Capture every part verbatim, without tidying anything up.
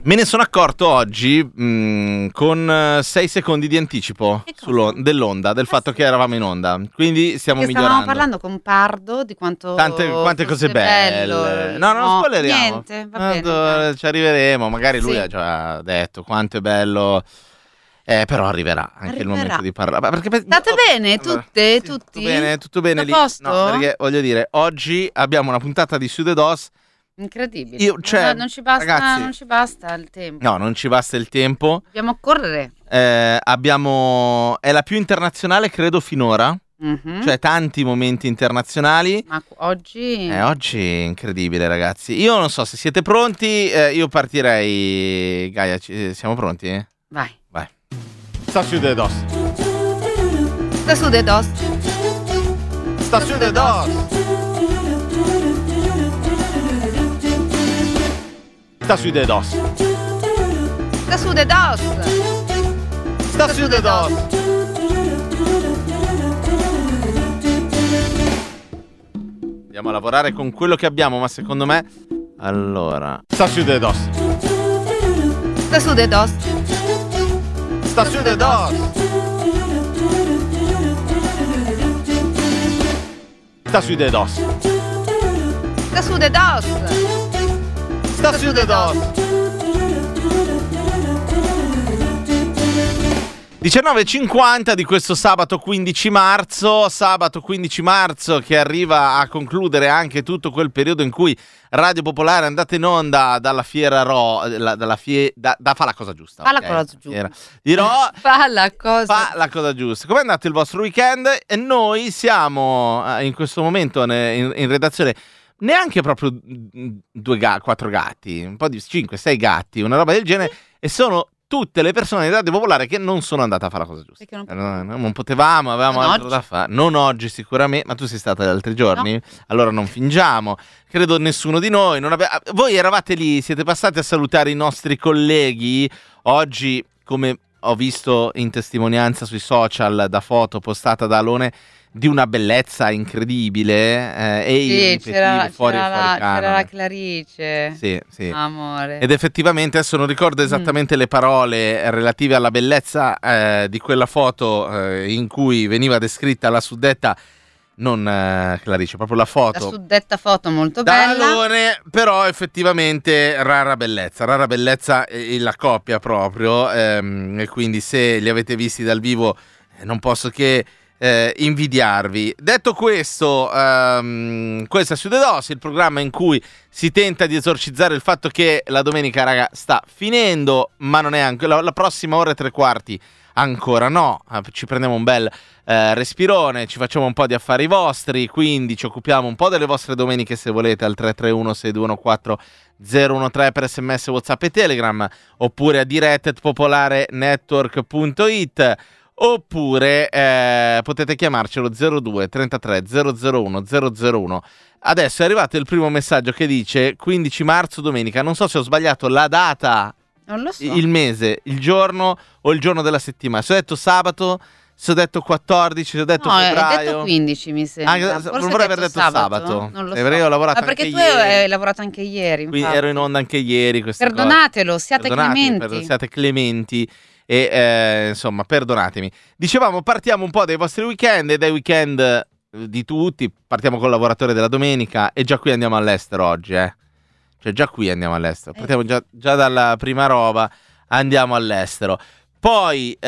Me ne sono accorto oggi mh, con sei secondi di anticipo dell'onda, del fatto che eravamo in onda. Quindi stiamo Perché migliorando. Stavamo parlando con Pardo di quanto Tante quante cose belle. bello. No, non no, spoileriamo. Niente, va Tanto, bene. ci arriveremo. Magari lui Sì. ha già detto quanto è bello. Eh, però arriverà anche Arriverà. il momento di parlare. Perché, State oh, bene? Tutte? sì, Tutti? Tutto bene, tutto bene Tutto lì. a posto? No, perché voglio dire, oggi abbiamo una puntata di Su The Dos. Incredibile. Io, cioè, no, non, ci basta, ragazzi, non ci basta il tempo. No, non ci basta il tempo. Dobbiamo correre. Eh, abbiamo. È la più internazionale, credo, finora. Mhm. Cioè, tanti momenti internazionali. Ma oggi... Eh, oggi è incredibile, ragazzi. Io non so se siete pronti. Eh, io partirei. Gaia, ci... siamo pronti? Vai. Vai. Sta su The Dos. Sta su The Dos. Sta su The Dos. Sta su The Dos. Sta su The Dos. Sta su The Dos. Andiamo a lavorare con quello che abbiamo, ma secondo me. Allora. Sta su The Dos. Sta su The Dos. Sta su The Dos. Sta su The Dos. Sta su The Dos. Sta su The Dos. diciannove e cinquanta di questo sabato quindici marzo, sabato quindici marzo che arriva a concludere anche tutto quel periodo in cui Radio Popolare è andata in onda dalla Fiera Ro, la, dalla fie, da, da fa la cosa giusta. Fa la okay? cosa giusta. Era, di Ro, Fa la cosa fa la cosa giusta. Com'è andato il vostro weekend? E noi siamo eh, in questo momento ne, in, in redazione neanche proprio due ga- quattro gatti, un po' di cinque, sei gatti, una roba del genere, e sono tutte le persone di Radio Popolare che non sono andate a fare la cosa giusta. Perché non Eh, no, no, non potevamo, avevamo Non altro oggi. da fare. Non oggi sicuramente, ma tu sei stata gli altri giorni? No. Allora non fingiamo. Credo nessuno di noi. Non abbia... Voi eravate lì, siete passati a salutare i nostri colleghi. Oggi, come ho visto in testimonianza sui social da foto postata da Alone, di una bellezza incredibile eh, e Sì, irripetibile, c'era, fuori, c'era, fuori la, canone. c'era la Clarice. Sì, sì. Amore. Ed effettivamente adesso non ricordo esattamente mm. le parole relative alla bellezza eh, di quella foto eh, in cui veniva descritta la suddetta, non eh, Clarice, proprio la foto. La suddetta foto molto da bella. Alone, però effettivamente rara bellezza, rara bellezza eh, la coppia proprio, ehm, e quindi se li avete visti dal vivo eh, non posso che Eh, invidiarvi. Detto questo, um, questo è Su The Dos, il programma in cui si tenta di esorcizzare il fatto che la domenica, raga, sta finendo, ma non è anche la, la prossima ora e tre quarti ancora no. Uh, ci prendiamo un bel uh, respirone, ci facciamo un po' di affari vostri, quindi ci occupiamo un po' delle vostre domeniche se volete al tre tre uno sei due uno quattro zero uno tre per sms, WhatsApp e Telegram, oppure a diretta at popolare network punto it. Oppure eh, potete chiamarcelo zero due trentatré zero zero uno zero zero uno. Adesso è arrivato il primo messaggio che dice quindici marzo domenica. Non so se ho sbagliato la data, Non lo so. il mese, il giorno o il giorno della settimana. Se ho detto sabato, se ho detto quattordici, se ho detto no, febbraio. hai detto quindici mi sembra. Anche, Forse vorrei hai aver detto sabato. sabato. Non lo Eh, so. perché io ho lavorato Ma perché anche tu ieri. hai lavorato anche ieri. Quindi infatti. ero in onda anche ieri. Perdonatelo, siate Perdonatemi, clementi. per, siate clementi. E eh, insomma, perdonatemi. Dicevamo, partiamo un po' dai vostri weekend e dai weekend eh, di tutti. Partiamo col lavoratore della domenica e già qui andiamo all'estero oggi, eh. Cioè già qui andiamo all'estero. Partiamo già, già dalla prima roba, andiamo all'estero. Poi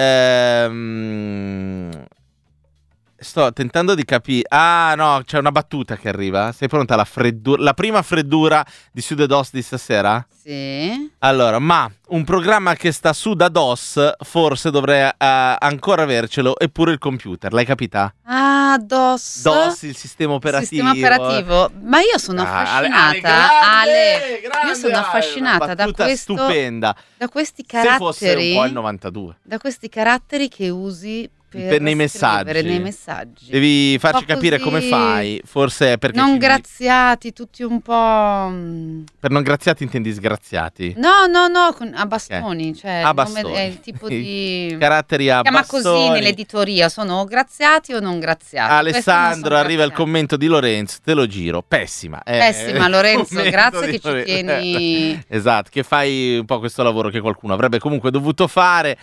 ehm, sto tentando di capire. Ah no, c'è una battuta che arriva. Sei pronta alla freddura? La prima freddura di Su The Dos di stasera? Sì. Allora, ma un programma che sta su da DOS forse dovrei uh, ancora avercelo, eppure il computer, l'hai capita? Ah, DOS. DOS, il sistema operativo. Sistema operativo. Ma io sono Ah, affascinata, Ale, grande, Ale. grande, Io sono Ale, affascinata una da battuta questo, stupenda. da questi Se fosse un caratteri, po' il novantadue. da questi caratteri che usi per, per nei scrivere messaggi. nei messaggi. Devi farci Un po' capire come così, fai. Forse è perché non ci- graziati, tutti un po'. mm, per non graziati intendi sgraziati. No, no, no, con- a bastoni. Cioè, A il nome bastoni. è il tipo di. Caratteri a Si chiama così bastoni. nell'editoria, sono o graziati o non graziati. Questi non Alessandro, sono arriva il graziati. commento di Lorenzo, te lo giro, pessima. Eh, Pessima, Lorenzo, commento grazie di che ci Lorenzo. tieni. Esatto, che fai un po' questo lavoro che qualcuno avrebbe comunque dovuto fare.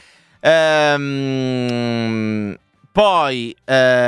Ehm, poi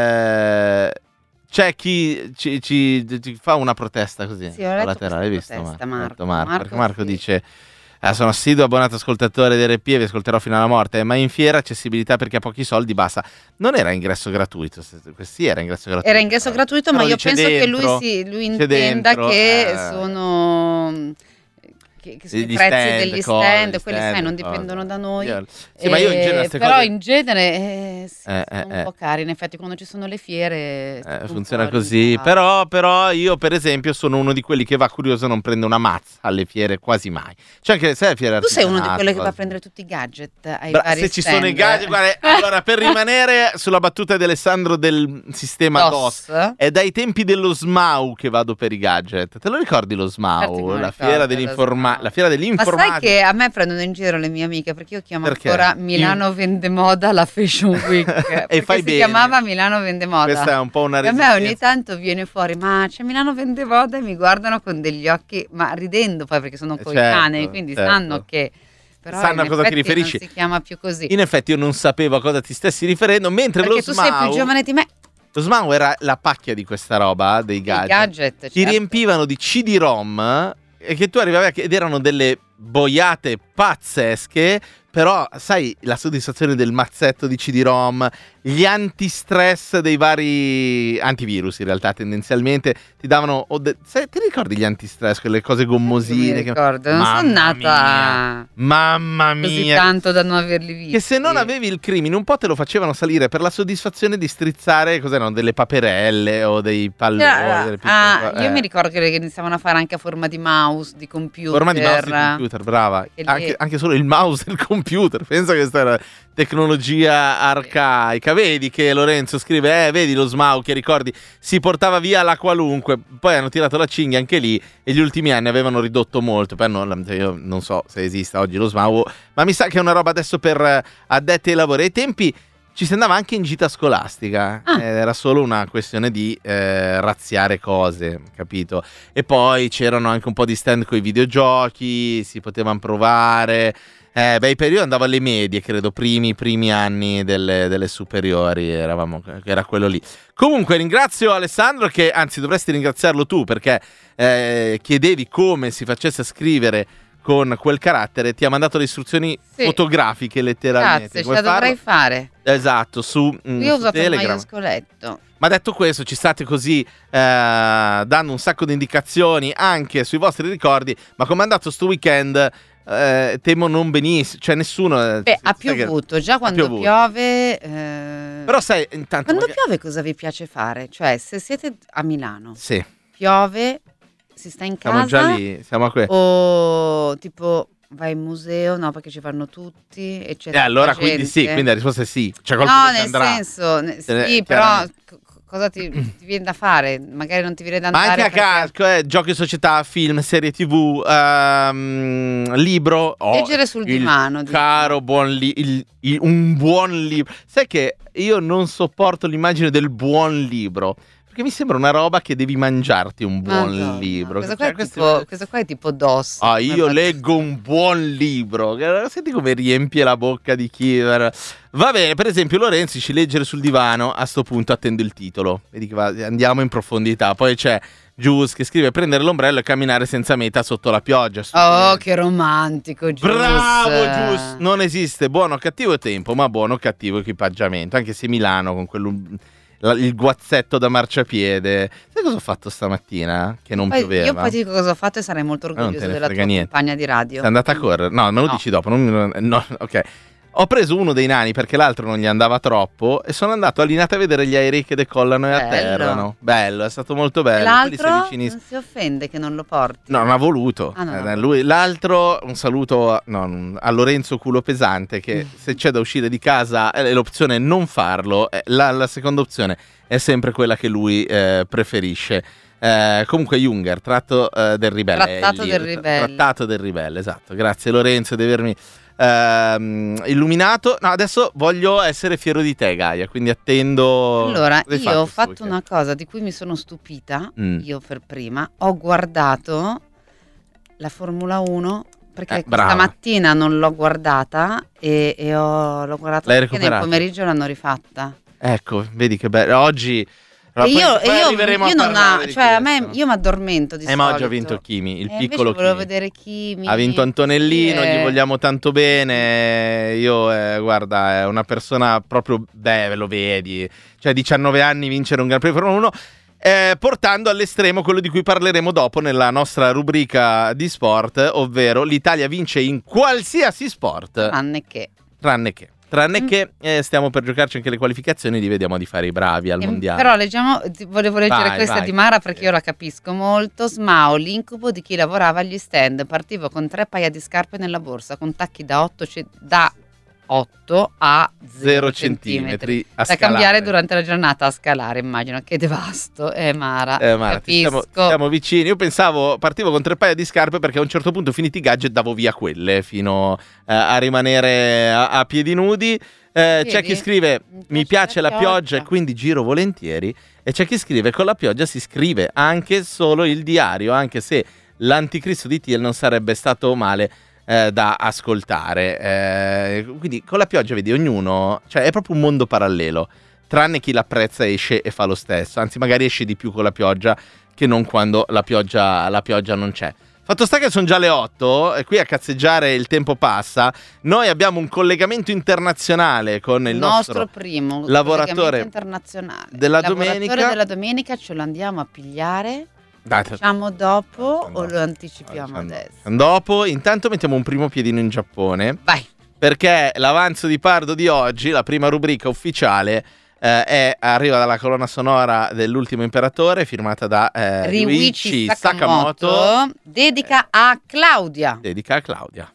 eh, c'è chi ci, ci- ci fa una protesta così, Sì, ho letto collaterale, hai visto? questa protesta, Marco, Marco. Marco, Marco, perché Marco sì. dice: "Ah, sono assiduo abbonato ascoltatore di R P e vi ascolterò fino alla morte, ma in fiera accessibilità perché ha pochi soldi basta." Non era ingresso gratuito, se- sì, era ingresso gratuito. Era ingresso gratuito, ma Però io dice penso che dentro, lui, si, lui dice intenda dentro, che eh, sono, che, che sono i Gli prezzi stand, degli cose, stand, gli quelli stand, sai non cose. dipendono da noi. Io- Sì, ma io in genere Eh, queste però cose- in genere eh, sì, Eh, sono eh, un eh. po' cari, in effetti quando ci sono le fiere Eh, tutto un funziona po' così, limitato. però, però io per esempio sono uno di quelli che va curioso e non prende una mazza alle fiere quasi mai. Cioè anche sai, le fiere Tu sei uno di artigianato, quelli che va a cose. prendere tutti i gadget ai Bra- vari se ci stand. sono i gadget, guarda, allora per rimanere sulla battuta di Alessandro del sistema DOS, DOS. è dai tempi dello S M A U che vado per i gadget. Te lo ricordi lo S M A Certo che U? me lo La ricordo, fiera, lo dell'informa- S M A U. la fiera Ma dell'informatica. sai che a me prendono in giro le mie amiche perché io chiamo Perché? ancora Milano Vende Moda la Fashion Week perché fai si bene. chiamava Milano Vende Moda. Questa è un po' una E a me resistenza. ogni tanto viene fuori, ma c'è Milano Vende Moda e mi guardano con degli occhi, ma ridendo poi perché sono Eh, coetanei, certo, quindi certo. sanno che però Sanno a in cosa ti effetti riferisci. non si chiama più così. In effetti io non sapevo a cosa ti stessi riferendo, mentre Perché lo tu sei S M A U più giovane di me. Lo S M A U era la pacchia di questa roba, dei I gadget. gadget, Ti certo. riempivano di C D-ROM e che tu arrivavi a... ed erano delle boiate pazzesche, però sai la soddisfazione del mazzetto di C D-ROM, gli antistress dei vari antivirus in realtà tendenzialmente ti davano... o de- sai, ti ricordi gli antistress, quelle cose gommosine? Mi che- ricordo, non sono Mamma nata mia, Mamma così mia! tanto da non averli visti. Che se non avevi il crimine un po' te lo facevano salire per la soddisfazione di strizzare, cos'erano, delle paperelle o dei palloni. Ah, delle piccole ah, co- io eh. mi ricordo che le iniziavano a fare anche a forma di mouse, di computer. Forma di mouse di computer, brava. E lì- Anche, anche solo il mouse del computer. Pensa che questa era tecnologia arcaica. Vedi che Lorenzo scrive, eh, vedi lo S M A U che ricordi si portava via la qualunque. Poi hanno tirato la cinghia anche lì e gli ultimi anni avevano ridotto molto. Poi non, io non so se esista oggi lo S M A U, ma mi sa che è una roba adesso per eh, addetti ai lavori. Ai tempi ci si andava anche in gita scolastica, Ah. eh, era solo una questione di eh, razziare cose, capito? E poi c'erano anche un po' di stand con i videogiochi, si potevano provare. Eh, beh, per io andavo alle medie, credo, primi, primi anni delle, delle superiori, eravamo, era quello lì. Comunque ringrazio Alessandro che, anzi dovresti ringraziarlo tu perché eh, chiedevi come si facesse a scrivere con quel carattere, ti ha mandato le istruzioni Sì. fotografiche letteralmente. Grazie, ce come la dovrei farlo. fare. Esatto, su, mm, Io ho su usato il Telegram. maiuscoletto. Ma detto questo, ci state così eh, dando un sacco di indicazioni anche sui vostri ricordi, ma come è andato sto weekend eh, temo non benissimo, cioè nessuno... eh, Beh, ha sai che- piovuto, già quando piovuto. piove... eh, Però sai, intanto... quando magari- piove cosa vi piace fare? Cioè, se siete a Milano, Sì, piove, si sta in siamo casa già lì, siamo a que... o tipo vai in museo? No, perché ci vanno tutti e c'è E allora tanta quindi sì, gente. quindi la risposta è sì. C'è qualcuno No, che nel andrà. senso, ne- Eh, sì, però chiaramente. co- cosa ti, ti viene da fare? Magari non ti viene da Ma andare anche a perché- casa, eh, giochi società, film, serie tv, ehm, libro. Oh, Leggere sul il divano, diciamo. Caro buon li- il- il- un buon libro. Sai che io non sopporto l'immagine del buon libro. Perché mi sembra una roba che devi mangiarti un buon Madonna, libro. Questo qua, Cioè, è questo- tipo, questo qua è tipo DOS. Ah, come io battuta. leggo un buon libro. Senti come riempie la bocca di chi. Va bene, per esempio, Lorenzo dice leggere sul divano. A sto punto attendo il titolo. Vedi che va- andiamo in profondità. Poi c'è Gius che scrive prendere l'ombrello e camminare senza meta sotto la pioggia. Oh, che romantico, Gius. Bravo Gius! Non esiste buono o cattivo tempo, ma buono o cattivo equipaggiamento. Anche se Milano con quello. La- il guazzetto da marciapiede. Sai cosa ho fatto stamattina? Che non Poi- pioveva. io poi ti dico cosa ho fatto e sarai molto non te orgoglioso ne della frega tua niente. compagna di radio. Sei andata a correre? No, me lo No. dici dopo. Non mi- no, ok. Ho preso uno dei nani perché l'altro non gli andava troppo e sono andato a Linate a vedere gli aerei che decollano e Bello. atterrano. Bello, è stato molto bello. E Quelli si l'altro avvicini- non si offende che non lo porti? No, non ha voluto. Ah, non ha Eh, voluto. lui- l'altro, un saluto a, no, a Lorenzo Culo Pesante, che se c'è da uscire di casa e l'opzione è non farlo, eh, la, la seconda opzione è sempre quella che lui eh, preferisce. Eh, comunque Junger, tratto eh, del ribelle. è il Trattato del libro. ribelle. Trattato del ribelle, esatto. Grazie Lorenzo di avermi ehm, illuminato. No, adesso voglio essere fiero di te, Gaia, quindi attendo. Allora, Cosa hai io ho questo fatto weekend? una cosa di cui mi sono stupita, Mm. io per prima, ho guardato la Formula uno perché Eh, questa brava. mattina non l'ho guardata e, e ho, l'ho guardata L'hai perché nel recuperata? pomeriggio l'hanno rifatta. Ecco, vedi che bello. Oggi. E Allora, io, poi- poi e io, arriveremo a io non parlare ha, di cioè a me questo. io mi addormento di Eh, ma oggi ha solito. vinto Kimi, il E piccolo invece volevo Kimi. vedere Kimi. Ha vinto Antonellino, Sì, gli eh. vogliamo tanto bene. Io, eh, guarda, è una persona proprio, beh, lo vedi. Cioè, diciannove anni vincere un Gran Premio Formula uno, eh, portando all'estremo quello di cui parleremo dopo nella nostra rubrica di sport, ovvero l'Italia vince in qualsiasi sport, Tranne che. tranne che. Tranne Mm. che eh, stiamo per giocarci anche le qualificazioni, li vediamo di fare i bravi al Ehm, mondiale. Però leggiamo, ti- volevo leggere Vai, questa vai. di Mara perché io la capisco molto. Smao, l'incubo di chi lavorava agli stand. Partivo con tre paia di scarpe nella borsa, con tacchi da otto, da otto a Zero zero centimetri. centimetri a Da scalare. cambiare durante la giornata a scalare, immagino. Che devasto, eh Mara. Eh, Mara, ti capisco. stiamo, stiamo vicini. Io pensavo, partivo con tre paia di scarpe perché a un certo punto, finiti i gadget, davo via quelle fino eh, a rimanere a, a piedi nudi. Eh, c'è Vedi? chi scrive: mi piace la pioggia e pioggia. quindi giro volentieri. E c'è chi scrive: con la pioggia si scrive anche solo il diario, anche se l'anticristo di Thiel non sarebbe stato male eh, da ascoltare. Eh, quindi con la pioggia, vedi, ognuno, cioè è proprio un mondo parallelo. Tranne chi l'apprezza, esce e fa lo stesso. Anzi, magari esce di più con la pioggia che non quando la pioggia, la pioggia non c'è. Fatto sta che sono già le otto e qui a cazzeggiare il tempo passa. Noi abbiamo un collegamento internazionale con il nostro, nostro primo lavoratore collegamento internazionale. della Il lavoratore domenica. della domenica ce lo andiamo a pigliare. Dai, Facciamo dopo Facciamo o dopo. lo anticipiamo Facciamo- adesso? facciamo dopo, intanto mettiamo un primo piedino in Giappone, Vai. perché l'avanzo di Pardo di oggi, la prima rubrica ufficiale, eh, è, arriva dalla colonna sonora dell'Ultimo Imperatore, firmata da eh, Ryuichi Ryuichi Sakamoto, Sakamoto, dedica a Claudia. dedica a Claudia.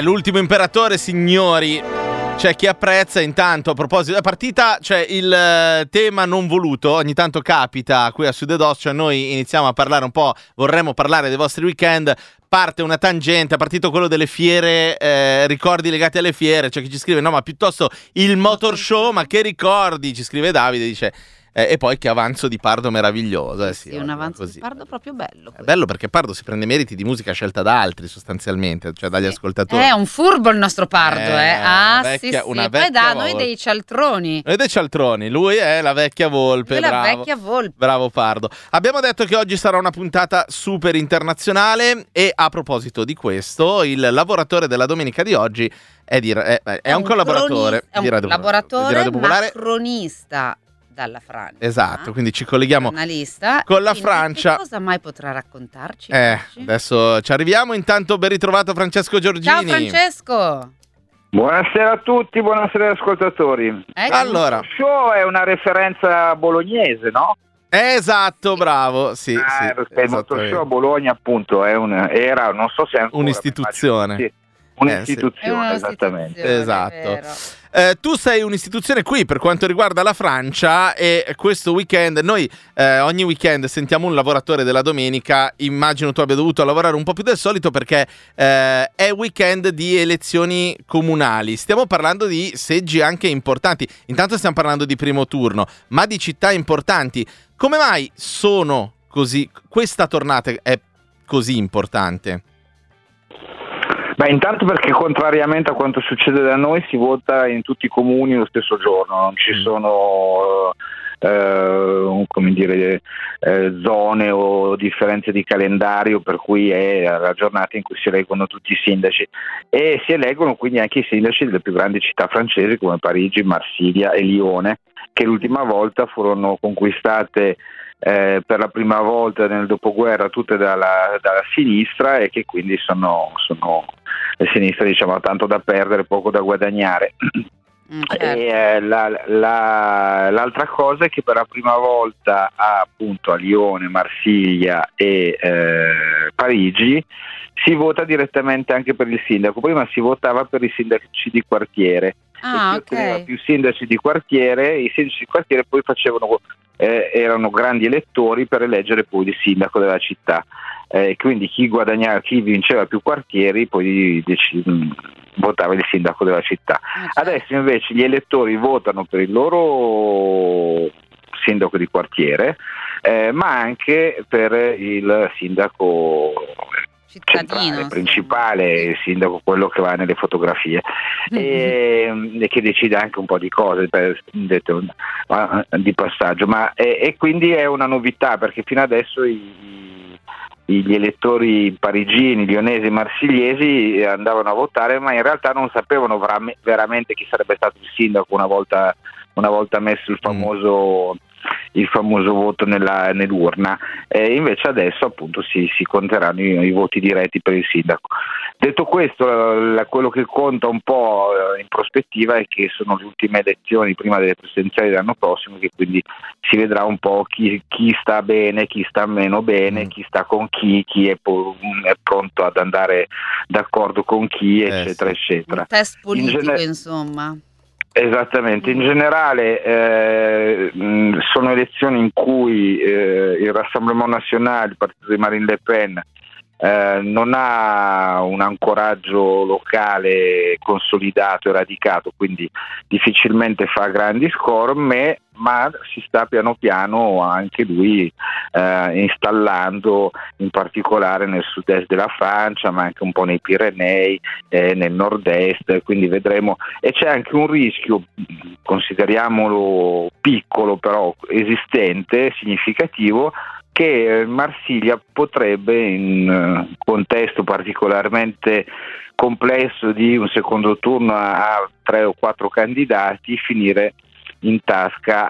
l'ultimo imperatore, signori. C'è chi apprezza. Intanto, a proposito, è partita, cioè il eh, tema non voluto, ogni tanto capita qui a Sudedos, cioè noi iniziamo a parlare un po', vorremmo parlare dei vostri weekend, parte una tangente, è partito quello delle fiere, eh, ricordi legati alle fiere, c'è chi ci scrive, no ma piuttosto il motor show, ma che ricordi, ci scrive Davide, dice... Eh, e poi che avanzo di Pardo meraviglioso. Eh sì, sì, un avanzo così. di Pardo proprio bello. È bello perché Pardo si prende meriti di musica scelta da altri sostanzialmente, cioè dagli sì. ascoltatori. È un furbo il nostro Pardo, eh. eh. Ah, vecchia, sì, una sì. Vecchia Poi da volpe. noi dei cialtroni. Noi dei cialtroni, lui è la vecchia volpe. Lui è bravo. la vecchia volpe. Bravo Pardo. Abbiamo detto che oggi sarà una puntata super internazionale e a proposito di questo, il lavoratore della domenica di oggi è, di, è, è, è un, un collaboratore. È un di Radio collaboratore, di Radio Popolare. ma cronista dalla Francia. Esatto, quindi ci colleghiamo giornalista, con la quindi Francia. Che cosa mai potrà raccontarci? Eh, oggi? Adesso ci arriviamo. Intanto ben ritrovato Francesco Giorgini. Ciao Francesco. Buonasera a tutti, buonasera agli ascoltatori. Ecco. Allora, Il show è una referenza bolognese, no? esatto, bravo. Sì, ah, sì, perché il motor show a Bologna appunto è un, era, non so se è ancora, un'istituzione. Sì, un'istituzione, eh, sì. Esattamente. Esatto. Eh, tu sei un'istituzione qui per quanto riguarda la Francia e questo weekend noi eh, ogni weekend sentiamo un lavoratore della domenica. Immagino tu abbia dovuto lavorare un po' più del solito perché eh, è weekend di elezioni comunali. Stiamo parlando di seggi anche importanti. Intanto stiamo parlando di primo turno, ma di città importanti. Come mai sono così? Questa tornata è così importante? Beh, intanto perché contrariamente a quanto succede da noi si vota in tutti i comuni lo stesso giorno, non ci sono eh, come dire, eh, zone o differenze di calendario per cui è la giornata in cui si eleggono tutti i sindaci e si eleggono quindi anche i sindaci delle più grandi città francesi come Parigi, Marsiglia e Lione, che l'ultima volta furono conquistate Eh, per la prima volta nel dopoguerra tutte dalla, dalla sinistra e che quindi sono, sono le sinistre diciamo tanto da perdere, poco da guadagnare. Mm, certo. E, eh, la, la, l'altra cosa è che per la prima volta a, appunto a Lione, Marsiglia e eh, Parigi si vota direttamente anche per il sindaco. Prima si votava per i sindaci di quartiere. Ah, e chi otteneva ok. più sindaci di quartiere, i sindaci di quartiere poi facevano eh, erano grandi elettori per eleggere poi il sindaco della città. Eh, quindi chi guadagnava, chi vinceva più quartieri poi dec- votava il sindaco della città. Ah, certo. Adesso invece gli elettori votano per il loro sindaco di quartiere, eh, ma anche per il sindaco Cittadino, centrale, principale, il sindaco, quello che va nelle fotografie e, e che decide anche un po' di cose per, detto, di passaggio, ma e, e quindi è una novità perché fino adesso i, gli elettori parigini, lionesi e marsigliesi andavano a votare ma in realtà non sapevano vera- veramente chi sarebbe stato il sindaco una volta, una volta messo il famoso il famoso voto nella, nell'urna, e invece adesso appunto si, si conteranno i, i voti diretti per il sindaco. Detto questo, la, quello che conta un po' in prospettiva è che sono le ultime elezioni prima delle presidenziali dell'anno prossimo, che quindi si vedrà un po' chi, chi sta bene, chi sta meno bene, mm. chi sta con chi, chi è, po- è pronto ad andare d'accordo con chi, eccetera, eh, sì. eccetera. Un test politico, in gener- insomma. Esattamente, in generale eh, mh, sono elezioni in cui eh, il Rassemblement National, il partito di Marine Le Pen, eh, non ha un ancoraggio locale consolidato e radicato, quindi difficilmente fa grandi score, ma, ma si sta piano piano anche lui eh, installando, in particolare nel sud-est della Francia, ma anche un po' nei Pirenei, eh, nel nord-est, quindi vedremo. E c'è anche un rischio, consideriamolo piccolo però esistente, significativo, che Marsiglia potrebbe, in un contesto particolarmente complesso di un secondo turno a tre o quattro candidati, finire in tasca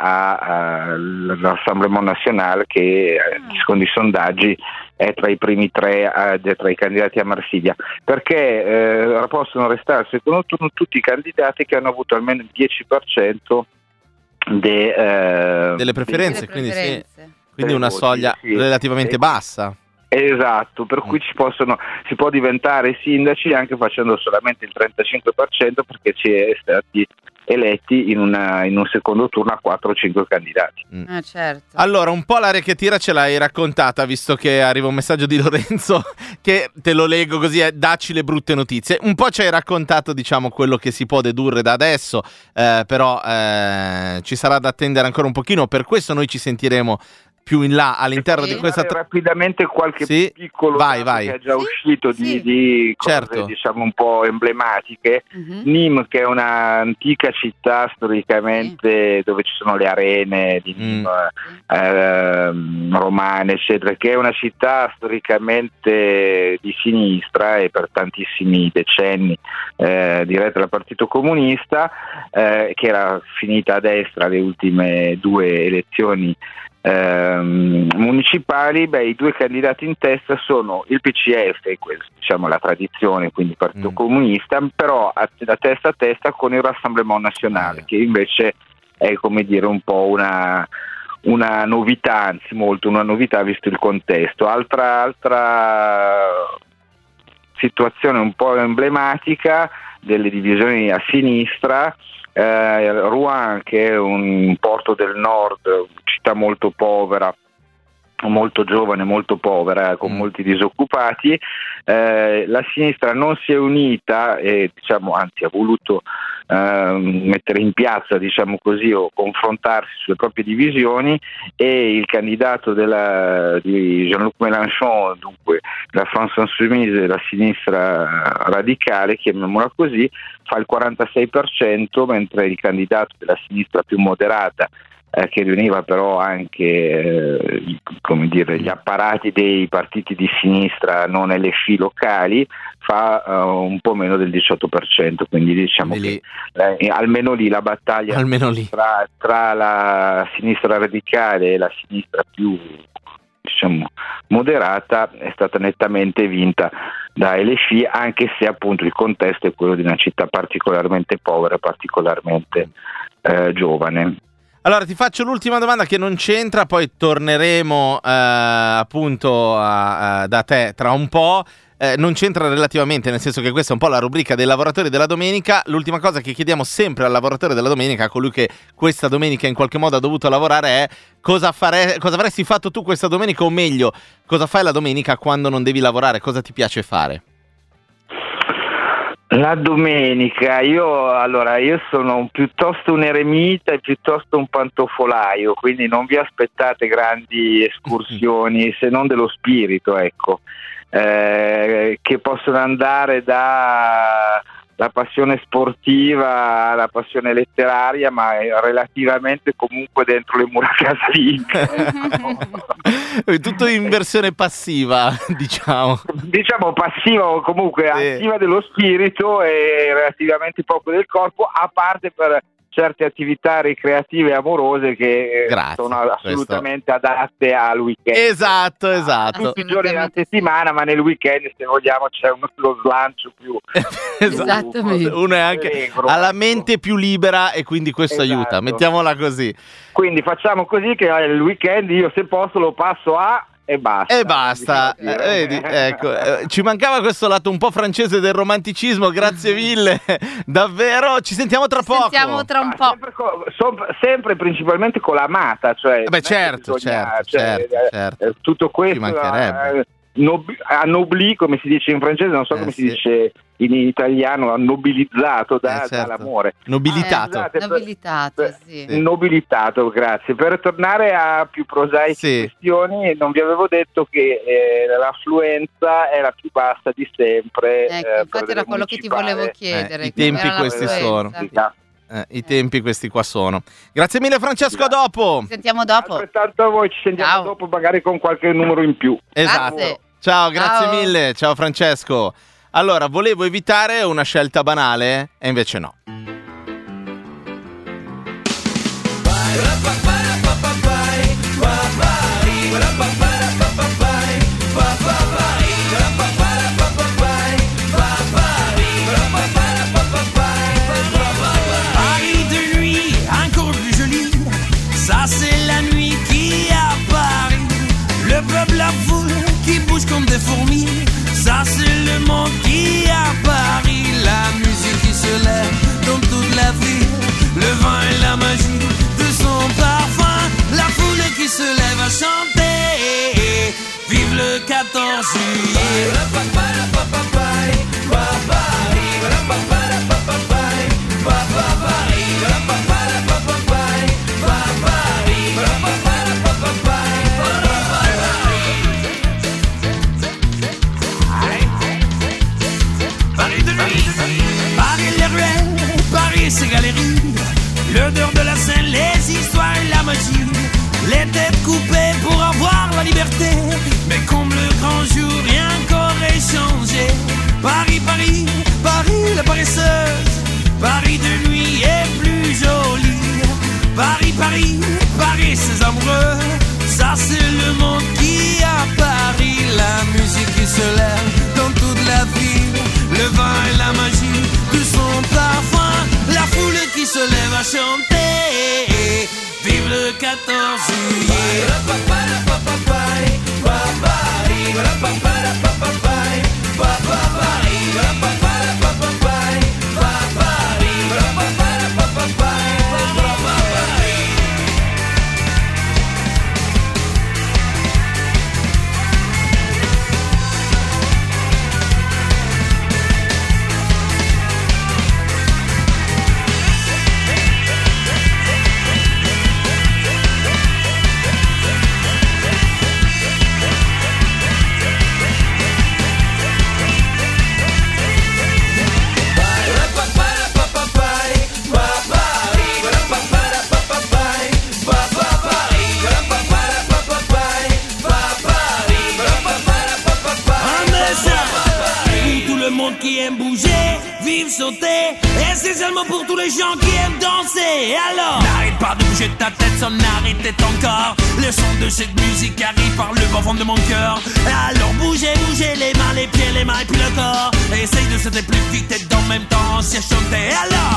all'Assemblement National, che secondo i sondaggi è tra i primi tre eh, tra i candidati a Marsiglia, perché eh, possono restare al secondo turno tutti i candidati che hanno avuto almeno il dieci per cento de, eh, delle preferenze, Delle quindi preferenze. sì. Quindi una voti, soglia sì. relativamente E- bassa. Esatto, per cui ci possono, si può diventare sindaci anche facendo solamente il trentacinque per cento, perché ci è stati eletti in, una, in un secondo turno a quattro o cinque candidati. Mm. Ah, certo. Allora, un po' l'aria che tira ce l'hai raccontata, visto che arriva un messaggio di Lorenzo che te lo leggo così, è dacci le brutte notizie. Un po' ci hai raccontato, diciamo, quello che si può dedurre da adesso, eh, però eh, ci sarà da attendere ancora un pochino, per questo noi ci sentiremo più in là all'interno sì. di questa tra- rapidamente qualche sì. piccolo vai, vai. che è già sì. uscito sì. di, di cose, certo. diciamo un po' emblematiche. Mm-hmm. Nîmes, che è un'antica città storicamente, sì. dove ci sono le arene di Nîmes, mm. eh, romane eccetera, che è una città storicamente di sinistra e per tantissimi decenni eh, diretta dal Partito Comunista, eh, che era finita a destra le ultime due elezioni Ehm, municipali. Beh, i due candidati in testa sono il P C F, diciamo la tradizione, quindi il Partito mm. Comunista, però a, da testa a testa con il Rassemblement National, mm. che invece è, come dire, un po' una, una novità, anzi molto una novità visto il contesto. Altra, altra situazione un po' emblematica delle divisioni a sinistra, eh, Rouen, che è un porto del nord, città molto povera, molto giovane, molto povera, con mm. molti disoccupati. Eh, la sinistra non si è unita e, diciamo, anzi ha voluto eh, mettere in piazza, diciamo così, o confrontarsi sulle proprie divisioni, e il candidato della, di Jean-Luc Mélenchon, dunque la France Insoumise, la sinistra radicale, chiamiamola così, fa il quarantasei per cento, mentre il candidato della sinistra più moderata, Eh, che riuniva però anche eh, come dire, gli apparati dei partiti di sinistra non L F locali, fa uh, un po' meno del diciotto per cento, quindi diciamo lì. che eh, almeno lì la battaglia almeno lì. Tra, tra la sinistra radicale e la sinistra più, diciamo, moderata è stata nettamente vinta da L F, anche se appunto il contesto è quello di una città particolarmente povera, particolarmente eh, giovane. Allora ti faccio l'ultima domanda che non c'entra, poi torneremo eh, appunto a, a, da te tra un po'. Eh, non c'entra relativamente, nel senso che questa è un po' la rubrica dei lavoratori della domenica. L'ultima cosa che chiediamo sempre al lavoratore della domenica, a colui che questa domenica in qualche modo ha dovuto lavorare, è cosa, fare, cosa avresti fatto tu questa domenica, o meglio, cosa fai la domenica quando non devi lavorare, cosa ti piace fare? La domenica, io allora io sono un, piuttosto un eremita e piuttosto un pantofolaio, quindi non vi aspettate grandi escursioni, se non dello spirito, ecco, eh, che possono andare da la passione sportiva alla passione letteraria, ma relativamente comunque dentro le mura casalinghe. Tutto in versione passiva, diciamo. Diciamo passiva o comunque sì. attiva dello spirito e relativamente poco del corpo, a parte per certe attività ricreative e amorose che Grazie, sono assolutamente questo. adatte al weekend. Esatto, esatto. Tutti i giorni della settimana, ma nel weekend, se vogliamo, c'è uno, lo slancio più. Esatto. Uno è anche regro, ha la ecco. mente più libera e quindi questo Esatto. aiuta, mettiamola così. Quindi facciamo così che il weekend io, se posso, lo passo a e basta. E basta, eh, vedi, ecco, eh, ci mancava questo lato un po' francese del romanticismo, grazie mille, davvero, ci sentiamo tra Ci poco. sentiamo tra un Ah, po'. sempre, co- so- sempre principalmente con l'amata, cioè, Beh, certo, certo, cioè, certo, eh, certo. eh, tutto Ci questo mancherebbe. eh, nob- annobli, come si dice in francese, non so Eh, come sì. si dice in italiano, annobilizzato da, Eh, certo. dall'amore. Nobilitato. Ah, scusate, Nobilitato, per- sì. Nobilitato, grazie. Per tornare a più prosaiche Sì. questioni, non vi avevo detto che eh, l'affluenza è la più bassa di sempre. Ecco, eh, infatti per era le quello che ti municipali. volevo chiedere. Eh, i come tempi era questi l'affluenza. sono. Eh, I tempi questi qua sono. Grazie mille Francesco, a dopo. Ci sentiamo dopo. Altrettanto a voi, ci sentiamo Ciao. dopo, magari con qualche numero in più. Esatto. Grazie. Ciao, grazie Ciao. mille. Ciao Francesco. Allora, volevo evitare una scelta banale e invece no. Paris de nuit, encore plus jolie. Ça c'est la nuit qui est à Paris. Le peuple, la foule qui bouge vive le quatorze juillet. Paris de nuit, Paris les ruelles, Paris ses galeries, l'odeur de la Seine, les histoires et la magie, les têtes coupées pour avoir la liberté, mais comme le grand jour, rien qu'aurait changé. Paris, Paris, Paris la paresseuse, Paris de nuit est plus jolie. Paris, Paris, Paris ses amoureux, ça c'est le monde qui a Paris. La musique qui se lève dans toute la ville, le vin et la magie de son parfum, la foule qui se lève à chanter. Vive le quatorze juillet. Qui aime bouger, vivre, sauter, et c'est seulement pour tous les gens qui aiment danser. Alors, n'arrête pas de bouger ta tête sans arrêter ton corps. Le son de cette musique arrive par le bas fond de mon cœur. Alors bougez, bougez les mains, les pieds, les mains et puis le corps. Essaye de sauter plus vite et en même temps si à chanter. Alors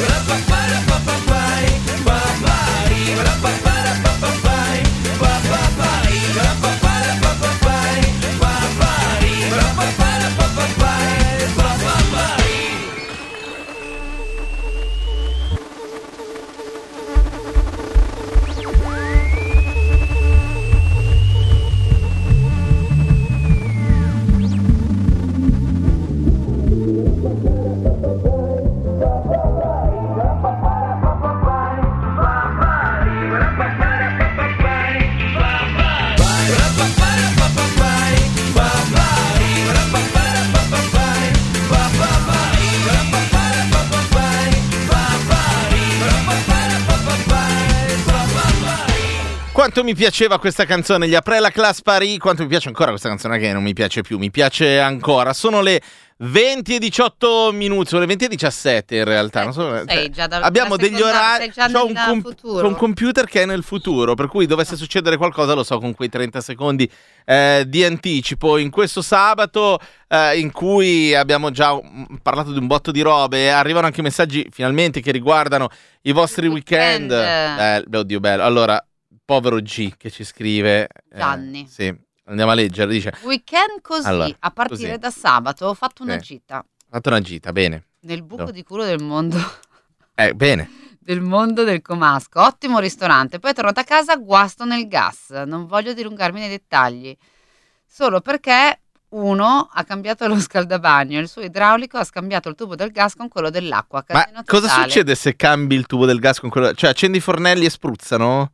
Quanto mi piaceva questa canzone, gli Après la Classe Paris, quanto mi piace ancora questa canzone che non mi piace più, mi piace ancora. Sono le venti e diciotto minuti, sono le venti e diciassette in realtà. Non so, sei già dal, abbiamo degli orari, già c'ho un, com- c'ho un computer che è nel futuro, per cui dovesse succedere qualcosa lo so con quei trenta secondi eh, di anticipo. In questo sabato eh, in cui abbiamo già parlato di un botto di robe, arrivano anche messaggi finalmente che riguardano i vostri Il weekend. weekend. Eh, oddio bello, allora... Povero G che ci scrive Gianni. Eh, sì, andiamo a leggere. Dice: weekend così, allora, a partire così. da sabato ho fatto una sì. gita. Ho fatto una gita, bene. Nel buco no. di culo del mondo. Eh, bene. Del mondo del comasco. Ottimo ristorante. Poi tornato a casa, guasto nel gas. Non voglio dilungarmi nei dettagli. Solo perché uno ha cambiato lo scaldabagno, il suo idraulico ha scambiato il tubo del gas con quello dell'acqua. Ma cosa totale. succede se cambi il tubo del gas con quello? Cioè, accendi i fornelli e spruzzano?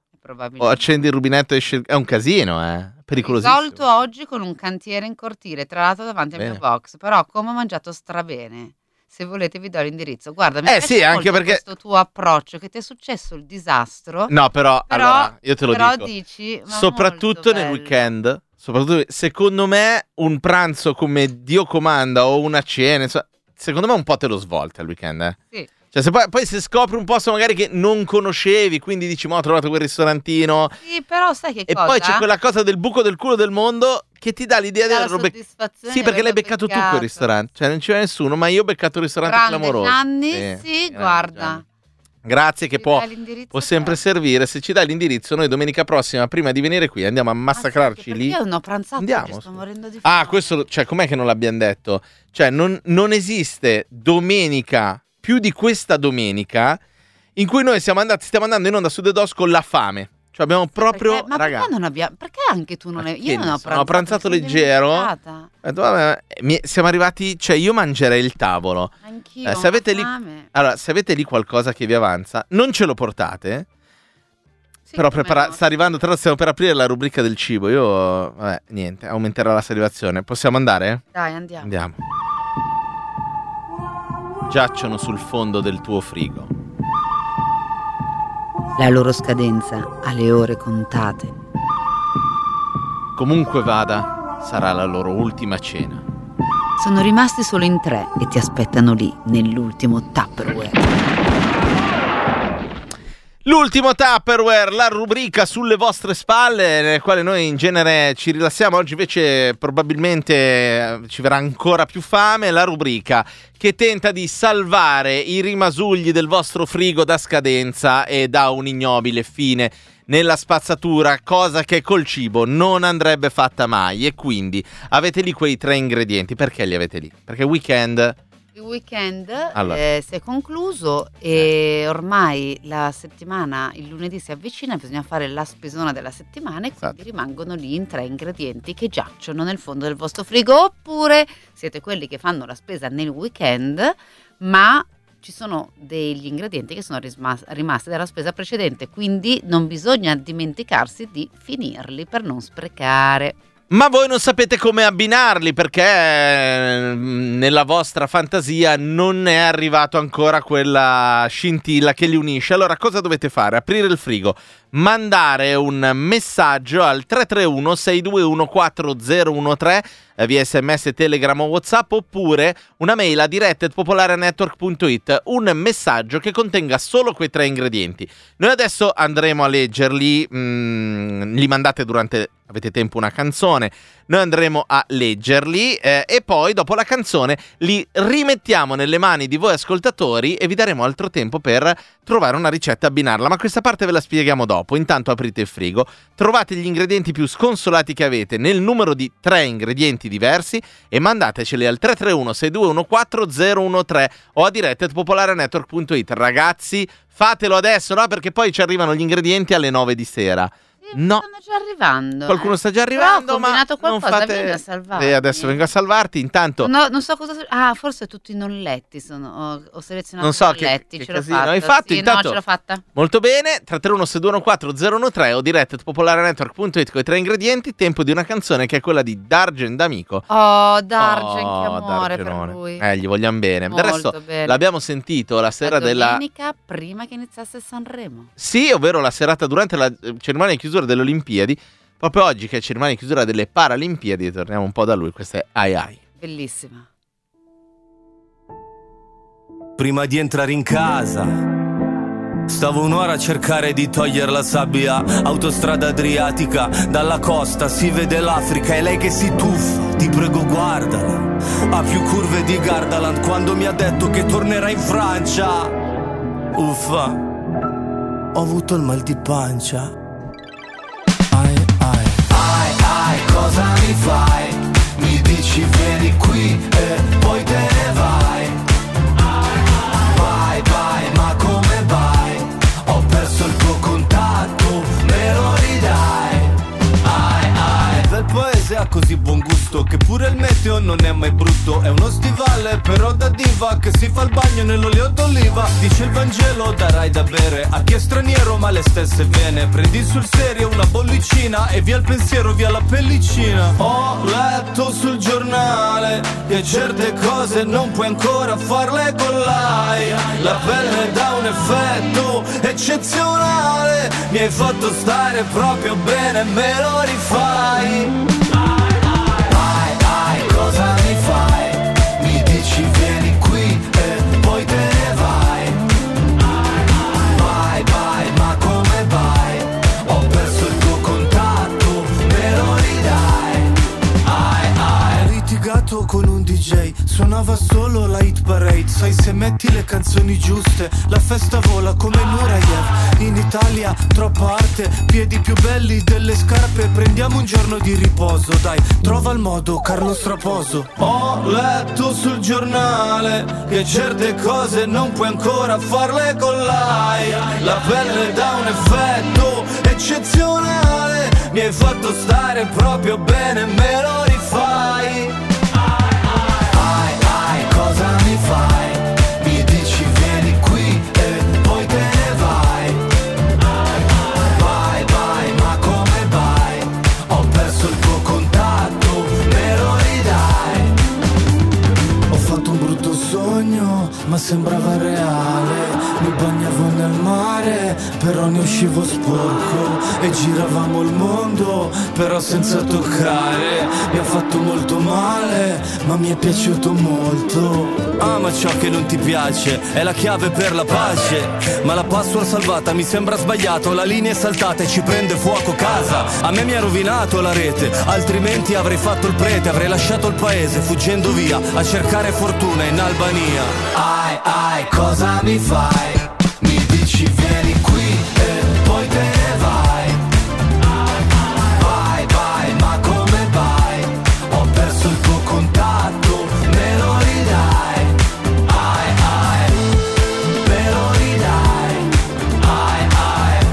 O accendi il rubinetto e esce... È un casino, eh. Pericolosissimo. Risolto oggi con un cantiere in cortile, tra l'altro davanti Bene. al mio box. Però come ho mangiato strabene. Se volete vi do l'indirizzo. Guarda, mi eh, piace sì, anche molto perché... questo tuo approccio, che ti è successo il disastro. No, però, però allora, io te lo però dico. dici, ma soprattutto nel bello. weekend, soprattutto, secondo me, un pranzo come Dio comanda o una cena, insomma, secondo me un po' te lo svolta il weekend, eh. Sì. Cioè, se poi, poi se scopri un posto magari che non conoscevi, quindi dici, ma ho trovato quel ristorantino. Sì, però sai che e cosa? E poi c'è quella cosa del buco del culo del mondo che ti dà l'idea di averlo beccato. soddisfazione Sì, perché l'hai beccato, beccato tu quel ristorante. Cioè, non c'era nessuno, ma io ho beccato il ristorante Grande clamoroso. Gianni, sì, sì grande guarda. Gianni. Grazie, che Ci può, dai l'indirizzo, può sempre certo. servire. Se ci dai l'indirizzo, noi domenica prossima, prima di venire qui, andiamo a massacrarci Ah, sì, lì. io non ho pranzato, Andiamo, oggi sto scusa. morendo di fame. Ah, questo, cioè, com'è che non l'abbiamo detto? Cioè, non, non esiste domenica più di questa domenica in cui noi siamo andati, stiamo andando in onda su The Dos con la fame. Cioè abbiamo proprio, perché, ma raga, perché non abbiamo? Perché anche tu non hai? Io non ho pranzato, ho pranzato mi sono leggero. dimenticata. Ho detto, vabbè, mi- siamo arrivati, cioè io mangerei il tavolo. Anch'io. Eh, se ho avete lì, fame. allora, se avete lì qualcosa che vi avanza, non ce lo portate. Sì, Però come prepara- no. sta arrivando, tra l'altro stiamo per aprire la rubrica del cibo. Io, vabbè, niente, aumenterà la salivazione. Possiamo andare? Dai, andiamo. Andiamo. Giacciono sul fondo del tuo frigo. La loro scadenza ha le ore contate. Comunque vada, sarà la loro ultima cena. Sono rimasti solo in tre e ti aspettano lì, nell'ultimo Tupperware. L'ultimo Tupperware, la rubrica sulle vostre spalle, nel quale noi in genere ci rilassiamo. Oggi invece probabilmente eh, ci verrà ancora più fame. La rubrica che tenta di salvare i rimasugli del vostro frigo da scadenza e da un'ignobile fine nella spazzatura, cosa che col cibo non andrebbe fatta mai. E quindi avete lì quei tre ingredienti. Perché li avete lì? Perché weekend... Il weekend Allora. eh, si è concluso e ormai la settimana, il lunedì si avvicina, bisogna fare la spesona della settimana e Esatto. quindi rimangono lì in tre ingredienti che giacciono nel fondo del vostro frigo, oppure siete quelli che fanno la spesa nel weekend, ma ci sono degli ingredienti che sono rismas- rimasti dalla spesa precedente, quindi non bisogna dimenticarsi di finirli per non sprecare. Ma voi non sapete come abbinarli perché eh, nella vostra fantasia non è arrivato ancora quella scintilla che li unisce. Allora cosa dovete fare? Aprire il frigo, mandare un messaggio al tre tre uno sei due uno quattro zero uno tre eh, via sms, telegram o whatsapp, oppure una mail a diretta at popolarenetwork punto it, un messaggio che contenga solo quei tre ingredienti. Noi adesso andremo a leggerli, mm, li mandate durante, avete tempo, una canzone, noi andremo a leggerli eh, e poi dopo la canzone li rimettiamo nelle mani di voi ascoltatori e vi daremo altro tempo per trovare una ricetta e abbinarla, ma questa parte ve la spieghiamo dopo. Intanto aprite il frigo, trovate gli ingredienti più sconsolati che avete nel numero di tre ingredienti diversi e mandateceli al tre tre uno sei due uno quattro zero uno tre o a diretta at popolarenetwork punto it. Ragazzi, fatelo adesso, no? Perché poi ci arrivano gli ingredienti alle nove di sera. No, Stanno già arrivando. qualcuno eh. sta già Però arrivando, ho combinato ma non qualcosa, fate... vieni a salvarmi. Eh, adesso vengo a salvarti, intanto... No, non so cosa. Ah, forse tutti non letti. Sono, ho, ho selezionato Non so non che- letti. che ce l'ho casino fatta. hai fatto, Sì, intanto- no, ce l'ho fatta. Molto bene, tre tre uno sei due uno quattro zero uno tre o diretta at popolarenetwork punto it con i tre ingredienti. Tempo di una canzone che è quella di Dargen D'Amico. Oh, Dargen, Oh, che amore per Dargenone. lui. Eh, gli vogliamo bene. Molto Del resto bene. l'abbiamo sentito la sera La della... domenica prima che iniziasse Sanremo. Sì, ovvero la serata durante la eh, cerimonia di chiusura delle Olimpiadi. Proprio oggi che è cerimonia di chiusura delle Paralimpiadi, torniamo un po' da lui. Questa è Ai Ai. Bellissima. Prima di entrare in casa stavo un'ora a cercare di togliere la sabbia. Autostrada Adriatica, dalla costa si vede l'Africa e lei che si tuffa, ti prego guardala. Ha più curve di Gardaland quando mi ha detto che tornerà in Francia. Uffa, ho avuto il mal di pancia. Ai ai, ai ai, cosa mi fai? Mi dici vieni qui e poi te ne vai. Vai, vai, ma come vai? Ho perso il tuo contatto, me lo ridai. Ai, ai. Del paese ha così buon gusto che pure il meteo non è mai brutto. È uno stivale però da diva che si fa il bagno nell'olio d'oliva. Dice il Vangelo, darai da bere a chi è straniero ma le stesse vene. Prendi sul serio una bollicina e via il pensiero, via la pellicina. Ho letto sul giornale che certe cose non puoi ancora farle con l'A I. La pelle dà un effetto eccezionale. Mi hai fatto stare proprio bene, me lo rifai. Ai ai, cosa mi fai? Mi dici vieni qui e poi te ne vai. Vai, vai, ma come vai? Ho perso il tuo contatto, me lo ridai. Ai ai. Ho litigato con un D J, suonava solo la hit parade. Sai, se metti le canzoni giuste la festa vola come Nureyev. In Italia troppa arte, piedi più belli delle scarpe. Prendiamo un giorno di riposo, dai, trova il modo, Carlo Straposo. Ho letto sul giornale che certe cose non puoi ancora farle con l'A I. La pelle dà un effetto eccezionale. Mi hai fatto stare proprio bene, me lo rifai. Ai ai ai, cosa mi fai? Mi dici vieni qui e poi te ne vai. Vai vai, ma come vai? Ho perso il tuo contatto, me lo ridai. Ho fatto un brutto sogno, ma sembrava reale. Mi bagnavo nel mare, però ne uscivo sporco. E giravamo il mondo, però senza toccare. Mi ha fatto molto male, ma mi è piaciuto molto. Ama ciò che non ti piace, è la chiave per la pace. Ma la password salvata mi sembra sbagliato. La linea è saltata e ci prende fuoco casa. A me mi ha rovinato la rete, altrimenti avrei fatto il prete. Avrei lasciato il paese fuggendo via a cercare fortuna in Albania. Ai ai, cosa mi fai? Mi dici vieni qui e poi te ne vai. Vai vai, ma come vai? Ho perso il tuo contatto, me lo ridai. Ai ai, me lo ridai. Ai ai,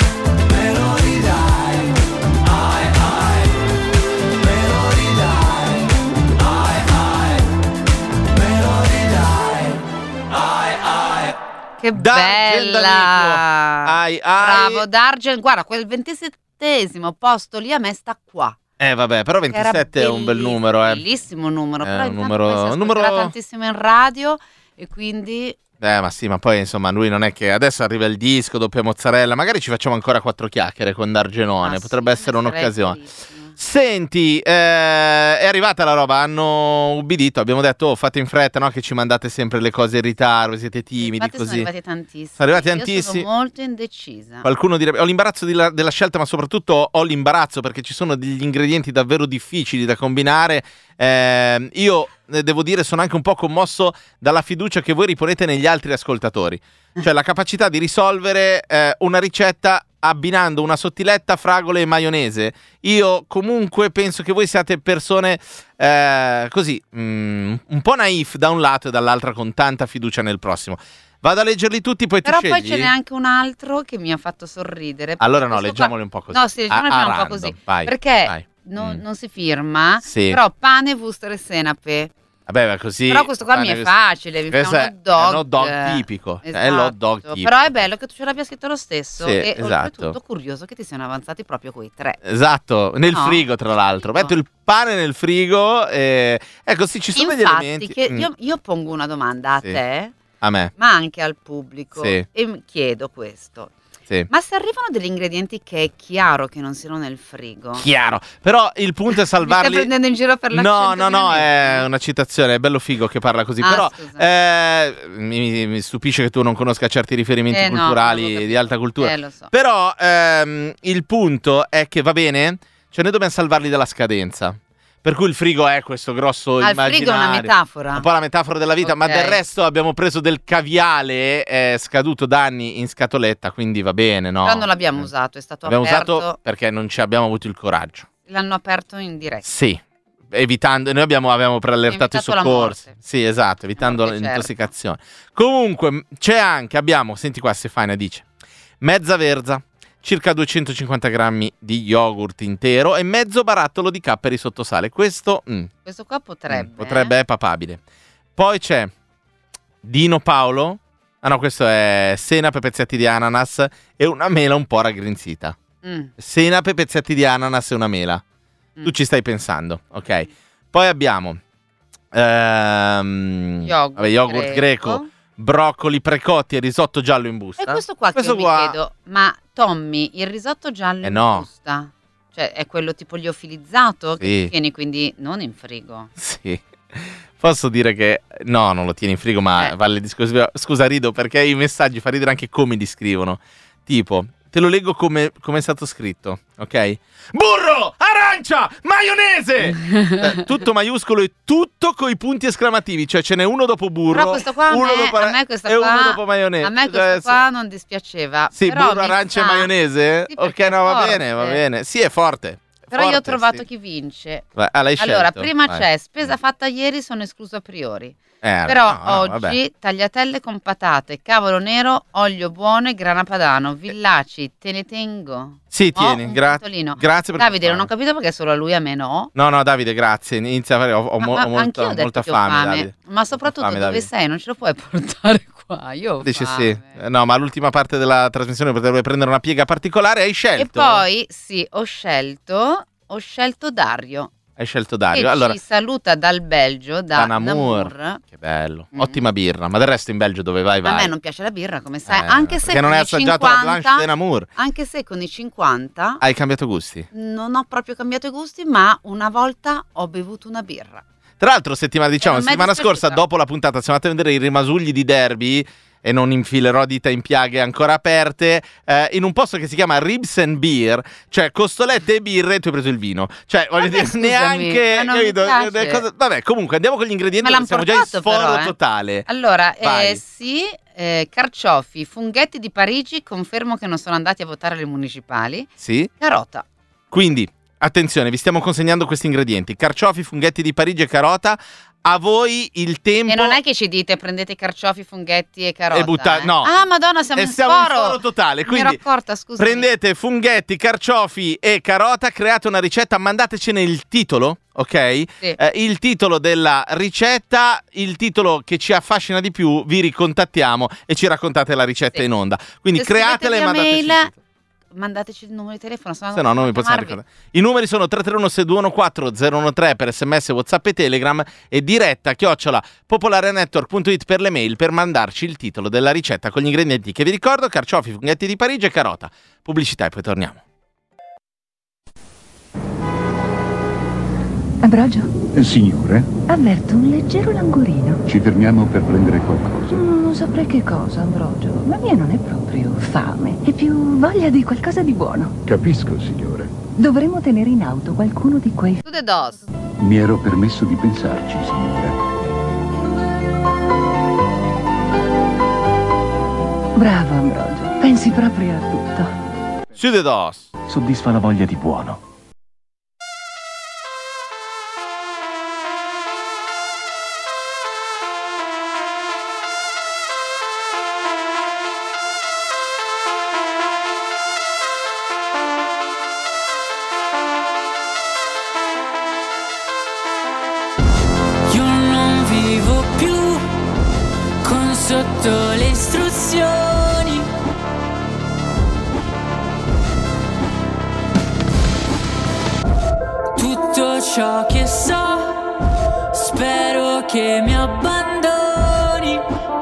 me lo ridai. Ai ai, me lo ridai. Ai ai, me lo ridai. Ai ai. Che Dargen bella! D'Amico. Ai, ai. Bravo Dargen, guarda, quel ventisettesimo posto lì a me sta qua. Eh vabbè, però Che era ventisette è un bel bellissimo, numero, eh. Bellissimo numero, È però un intanto numero- poi si ascolterà numero- tantissimo in radio e quindi Eh, ma sì, ma poi insomma, lui non è che adesso arriva il disco, doppia mozzarella, magari ci facciamo ancora quattro chiacchiere con Dargenone, ah, potrebbe sì, essere ne sarei un'occasione. felice. Senti, eh, è arrivata la roba, hanno ubbidito, abbiamo detto oh, fate in fretta, no? Che ci mandate sempre le cose in ritardo, siete timidi, Infatti così. sono arrivati tantissimi. Sono arrivati Io tantissimi. sono molto indecisa. Qualcuno direbbe, ho l'imbarazzo di la- della scelta, ma soprattutto ho l'imbarazzo perché ci sono degli ingredienti davvero difficili da combinare. Eh, io eh, devo dire, sono anche un po' commosso dalla fiducia che voi riponete negli altri ascoltatori. Cioè la capacità di risolvere eh, una ricetta abbinando una sottiletta, fragole e maionese. Io comunque penso che voi siate persone eh, così, mm, un po' naif da un lato e dall'altra con tanta fiducia nel prossimo. Vado a leggerli tutti, poi Però tu poi scegli? ce n'è anche un altro che mi ha fatto sorridere. Allora no, Questo leggiamoli qua- un po' così. No, sì, leggiamoli A- a un po' random, così. vai, perché vai. non, Mm. non si firma, Sì. però pane, wuster e senape. Vabbè, ma così. Però questo qua mi è pane- facile, mi fa questo un è- hot dog. È un hot dog tipico. È l'hot dog Esatto. tipico. Però è bello che tu ce l'abbia scritto lo stesso. Sì, e esatto. oltretutto curioso che ti siano avanzati proprio quei tre. Esatto, nel No, frigo tra l'altro. frigo. Metto il pane nel frigo e ecco, sì, ci sono degli Infatti, elementi. che Mm, io, io pongo una domanda a Sì. te, A me, ma anche al pubblico, Sì. e mi chiedo questo. sì. Ma se arrivano degli ingredienti che è chiaro che non siano nel frigo, Chiaro. Però il punto è mi stai salvarli. prendendo in giro per la No, scelta no, no, mia è amica? una citazione, è bello figo che parla così, Ah, però scusa. eh, mi, mi stupisce che tu non conosca certi riferimenti Eh, no, culturali avevo capito. di alta cultura. Eh, lo so. Però ehm, il punto è che va bene, cioè noi dobbiamo salvarli dalla scadenza. Per cui il frigo è questo grosso Ah, il immaginario. frigo è una metafora. Un po' la metafora della vita, ma Ok. del resto abbiamo preso del caviale eh, scaduto da anni in scatoletta, quindi va bene, no? Però non l'abbiamo Eh. usato, è stato L'abbiamo aperto. usato perché non ci abbiamo avuto il coraggio. L'hanno aperto in diretta. Sì, evitando, noi abbiamo, abbiamo preallertato i Evitato la soccorsi. morte. Sì, esatto, evitando La morte, l'intossicazione. Comunque, m- c'è anche, abbiamo, senti qua, Stefania dice, mezza verza, circa duecentocinquanta grammi di yogurt intero e mezzo barattolo di capperi sottosale. Questo mm, Questo qua potrebbe. mm, potrebbe è papabile. Poi c'è Dino Paolo. Ah no, questo è senape, pezzetti di ananas e una mela un po' raggrinzita. Mm, Senape, pezzetti di ananas e una mela. mm. Tu ci stai pensando, ok? Poi abbiamo ehm, Yogurt, vabbè, yogurt greco. broccoli precotti e risotto giallo in busta. E questo qua Questo che qua- io mi chiedo, ma Tommy, il risotto giallo Eh in no. busta, cioè è quello tipo liofilizzato che Sì. tu tieni quindi non in frigo? Sì. Posso dire che no, non lo tieni in frigo, ma Eh. vale il discorso. Scusa, rido perché i messaggi fa ridere anche come li scrivono. Tipo, te lo leggo come, come è stato scritto, ok? Burro, arancia, maionese! Eh, tutto maiuscolo e tutto coi punti esclamativi, cioè ce n'è uno dopo burro, Però questo qua a uno me, dopo a me questa e qua, uno dopo maionese. a me questo Cioè, qua non dispiaceva. Sì, però burro, mi arancia sa- e maionese? Sì, Ok, perché no, è va forte. bene, va bene. Sì, è forte. È Però io ho Forte, trovato sì. chi vince. Vai, ah, l'hai Allora, scelto? prima Vai. c'è spesa fatta ieri, sono escluso a priori. Eh, Però no, no, vabbè. oggi tagliatelle con patate, cavolo nero, olio buono e grana padano. Villaci, te ne tengo. Sì, Ho tieni, un gra- puntolino. grazie per Davide, non fare. ho capito perché solo a lui, a me no. No, no, Davide, grazie. Inizia a fare. Ho, ho, Ma- mo- ma ho molta, anch'io ho detto molta che ho fame, fame. Davide. Ma Molta soprattutto fame, dove Davide. sei? Non ce lo puoi portare qua. Io ho Dice fame. sì. Eh, No, ma l'ultima parte della trasmissione potrebbe prendere una piega particolare. Hai scelto? E poi, sì, ho scelto, ho scelto Dario. Hai scelto Dario. Che Allora, ci saluta dal Belgio, da, da Namur. Namur. Che bello. Mm. Ottima birra. Ma del resto in Belgio dove vai, vai? A me non piace la birra, come sai, Eh, anche se perché non con hai i assaggiato la Blanche cinquanta, de Namur. anche se con i cinquanta Hai cambiato gusti. non ho proprio cambiato i gusti, ma una volta ho bevuto una birra. Tra l'altro, settimana, diciamo, Eh, non mi è settimana scorsa, dispiaciuta. dopo la puntata, siamo andati a vedere i rimasugli di Derby. E non infilerò dita in piaghe ancora aperte, eh, in un posto che si chiama Ribs and Beer, cioè costolette e birre, e tu hai preso il vino. Cioè, voglio Vabbè, dire, scusami, neanche. ma non mi capito? piace. Le cose- Vabbè, comunque andiamo con gli ingredienti, Me perché l'han siamo già in portato, sforo però, eh. totale. Allora, Vai. eh, sì, eh, carciofi, funghetti di Parigi, confermo che non sono andati a votare alle municipali, Sì. carota. Quindi, attenzione, vi stiamo consegnando questi ingredienti: carciofi, funghetti di Parigi e carota. A voi il tempo. E non è che ci dite prendete carciofi, funghetti e carota. E butta- eh. no. Ah, madonna, siamo E in siamo in sforo. sforo totale, Mi quindi ero accorta, scusa. prendete funghetti, carciofi e carota, create una ricetta, mandatecene il titolo, ok? Sì. Eh, il titolo della ricetta, il titolo che ci affascina di più, vi ricontattiamo e ci raccontate la ricetta Sì. in onda. Quindi Se scrivete createla e via mandateci il mail, titolo. mandateci il numero di telefono, se no, Se no non mi possiamo chiamarvi. ricordare. I numeri sono tre tre uno sei due uno quattro zero uno tre per sms, whatsapp e telegram, e diretta chiocciola popolarenetwork punto it per le mail per mandarci il titolo della ricetta con gli ingredienti che vi ricordo: carciofi, funghetti di Parigi e carota. Pubblicità e poi torniamo. Ambrogio, Eh, Signore, avverto un leggero languorino. ci fermiamo per prendere qualcosa. Non saprei che cosa, Ambrogio. La mia non è proprio fame, è più voglia di qualcosa di buono. Capisco, signore. Dovremmo tenere in auto qualcuno di quei... To the dos. Mi ero permesso di pensarci, signore. Bravo, Ambrogio. Pensi proprio a tutto. Su de dos. Soddisfa la voglia di buono. Io non vivo più con sotto le istruzioni. Tutto ciò che so, spero che mi abbandoni.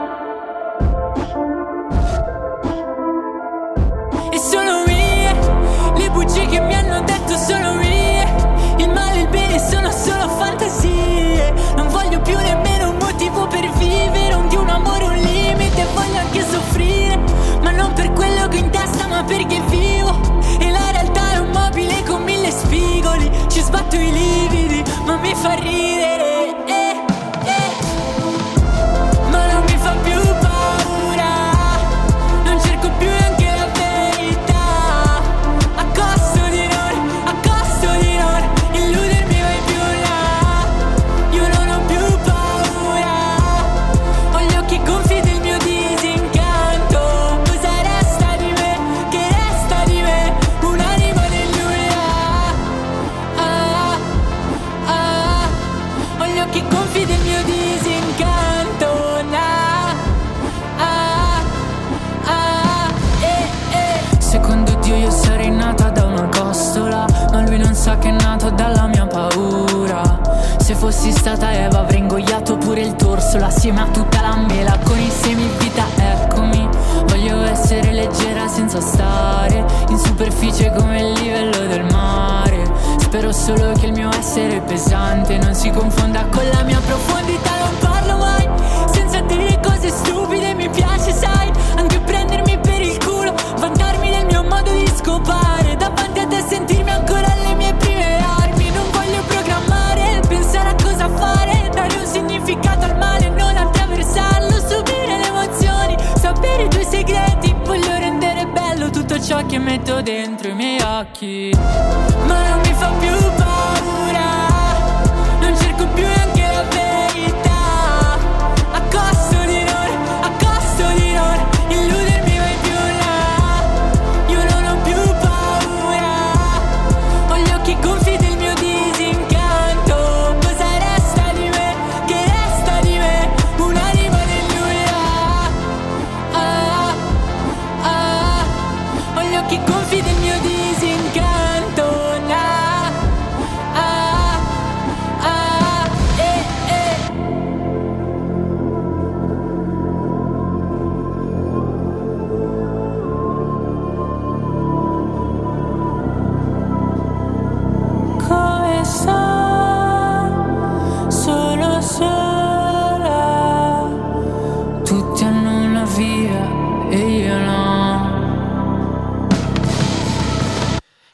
E sono mie le bugie che mi hanno detto, sono mie. Il male e il bene sono solo fantasie. Non voglio più nemmeno un motivo per vivere. Un Dio, un amore, un limite. Voglio anche soffrire, ma non per quello che ho in testa, ma perché vivo. E la realtà è un mobile con mille spigoli. Ci sbatto i lividi, ma mi fa ridere, eh, eh. Ma non mi fa più paura. Non cerco più neanche la verità. A costo di non, a costo di non illudermi mai più là. Io non ho più paura. Ho gli occhi gonfi del mio disincanto. Cosa resta di me? Che resta di me? Un'anima del nulla. Ah, ah. Ho gli occhi gonfi del mio disincanto. Nah. Ah, ah, eh, eh. Secondo Dio io sarei nata da una costola, ma lui non sa che è nato dalla mia paura. Se fossi stata Eva avrei ingoiato pure il torso, assieme a tutta la mela con i semi vita, eccomi. Voglio essere leggera senza stare in superficie come il livello del mare. Spero solo che il mio essere pesante non si confonda con la mia profondità. Non parlo mai senza dire cose stupide, mi piace sai, anche prendermi per il culo, vantarmi del mio modo di scopare. Davanti a te sentirmi ancora alle mie prime armi. Non voglio programmare, pensare a cosa fare, dare un significato al male, non attraversarlo, subire le emozioni, sapere i tuoi segreti. Voglio rendere bello tutto ciò che metto dentro i miei occhi. Ma non mi fa più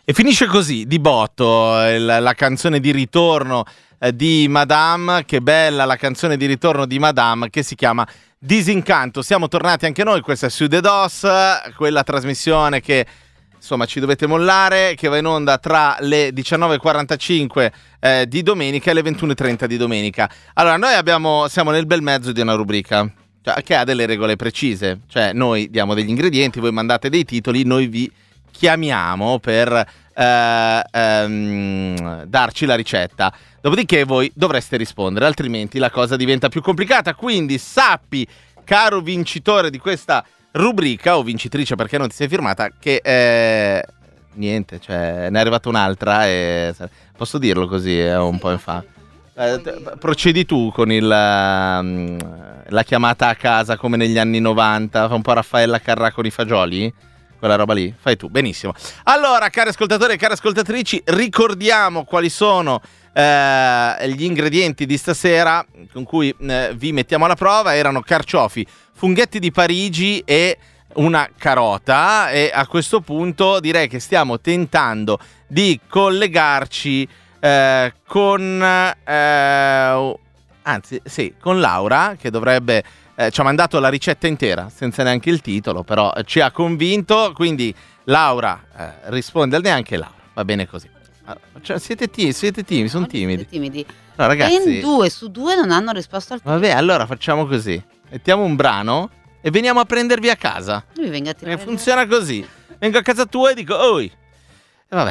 E finisce così, di botto, il, la canzone di ritorno eh, di Madame. Che bella la canzone di ritorno di Madame, che si chiama Disincanto. Siamo tornati anche noi, questa è Sud e Dos, quella trasmissione che insomma ci dovete mollare, che va in onda tra le diciannove e quarantacinque eh, di domenica e le ventuno e trenta di domenica. Allora, noi abbiamo, siamo nel bel mezzo di una rubrica, cioè, che ha delle regole precise, cioè noi diamo degli ingredienti, voi mandate dei titoli, noi vi chiamiamo per eh, ehm, darci la ricetta. Dopodiché voi dovreste rispondere, altrimenti la cosa diventa più complicata. Quindi sappi, caro vincitore di questa rubrica, o vincitrice perché non ti sei firmata, che eh, niente, cioè ne è arrivata un'altra e posso dirlo così, è un po' infa. Eh, procedi tu con il, um, la chiamata a casa come negli anni novanta, fa un po' Raffaella Carrà con i fagioli, quella roba lì, fai tu, benissimo. Allora, cari ascoltatori e cari ascoltatrici, ricordiamo quali sono eh, gli ingredienti di stasera con cui eh, vi mettiamo alla prova. Erano carciofi, funghetti di Parigi e una carota, e a questo punto direi che stiamo tentando di collegarci eh, con eh, anzi sì, con Laura, che dovrebbe eh, ci ha mandato la ricetta intera senza neanche il titolo, però eh, ci ha convinto, quindi Laura eh, risponde, neanche Laura, va bene così. Cioè, siete timidi, siete timidi, sono timidi. Siete timidi. No, ragazzi, Ben due su due non hanno risposto al titolo. Vabbè, allora facciamo così. Mettiamo un brano e veniamo a prendervi a casa. Lui venga a tirare. E funziona così. Vengo a casa tua e dico, oi. E vabbè.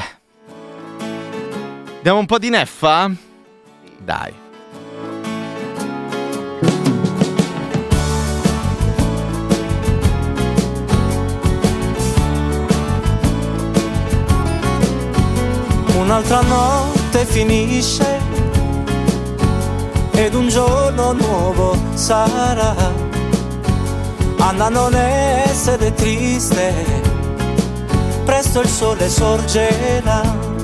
Diamo un po' di neffa? Dai. Un'altra notte finisce ed un giorno nuovo sarà. Anna non essere triste, presto il sole sorgerà.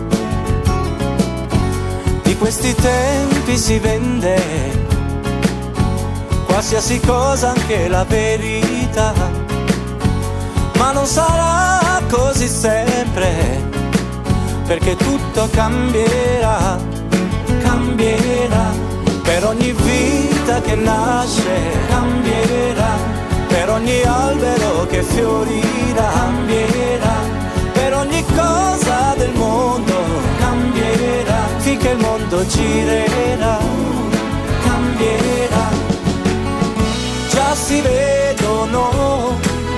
Di questi tempi si vende qualsiasi cosa, anche la verità, ma non sarà così sempre, perché tutto cambierà, cambierà. Per ogni vita che nasce cambierà, per ogni albero che fiorirà cambierà, per ogni cosa del mondo cambierà, finché il mondo girerà, cambierà. Già si vedono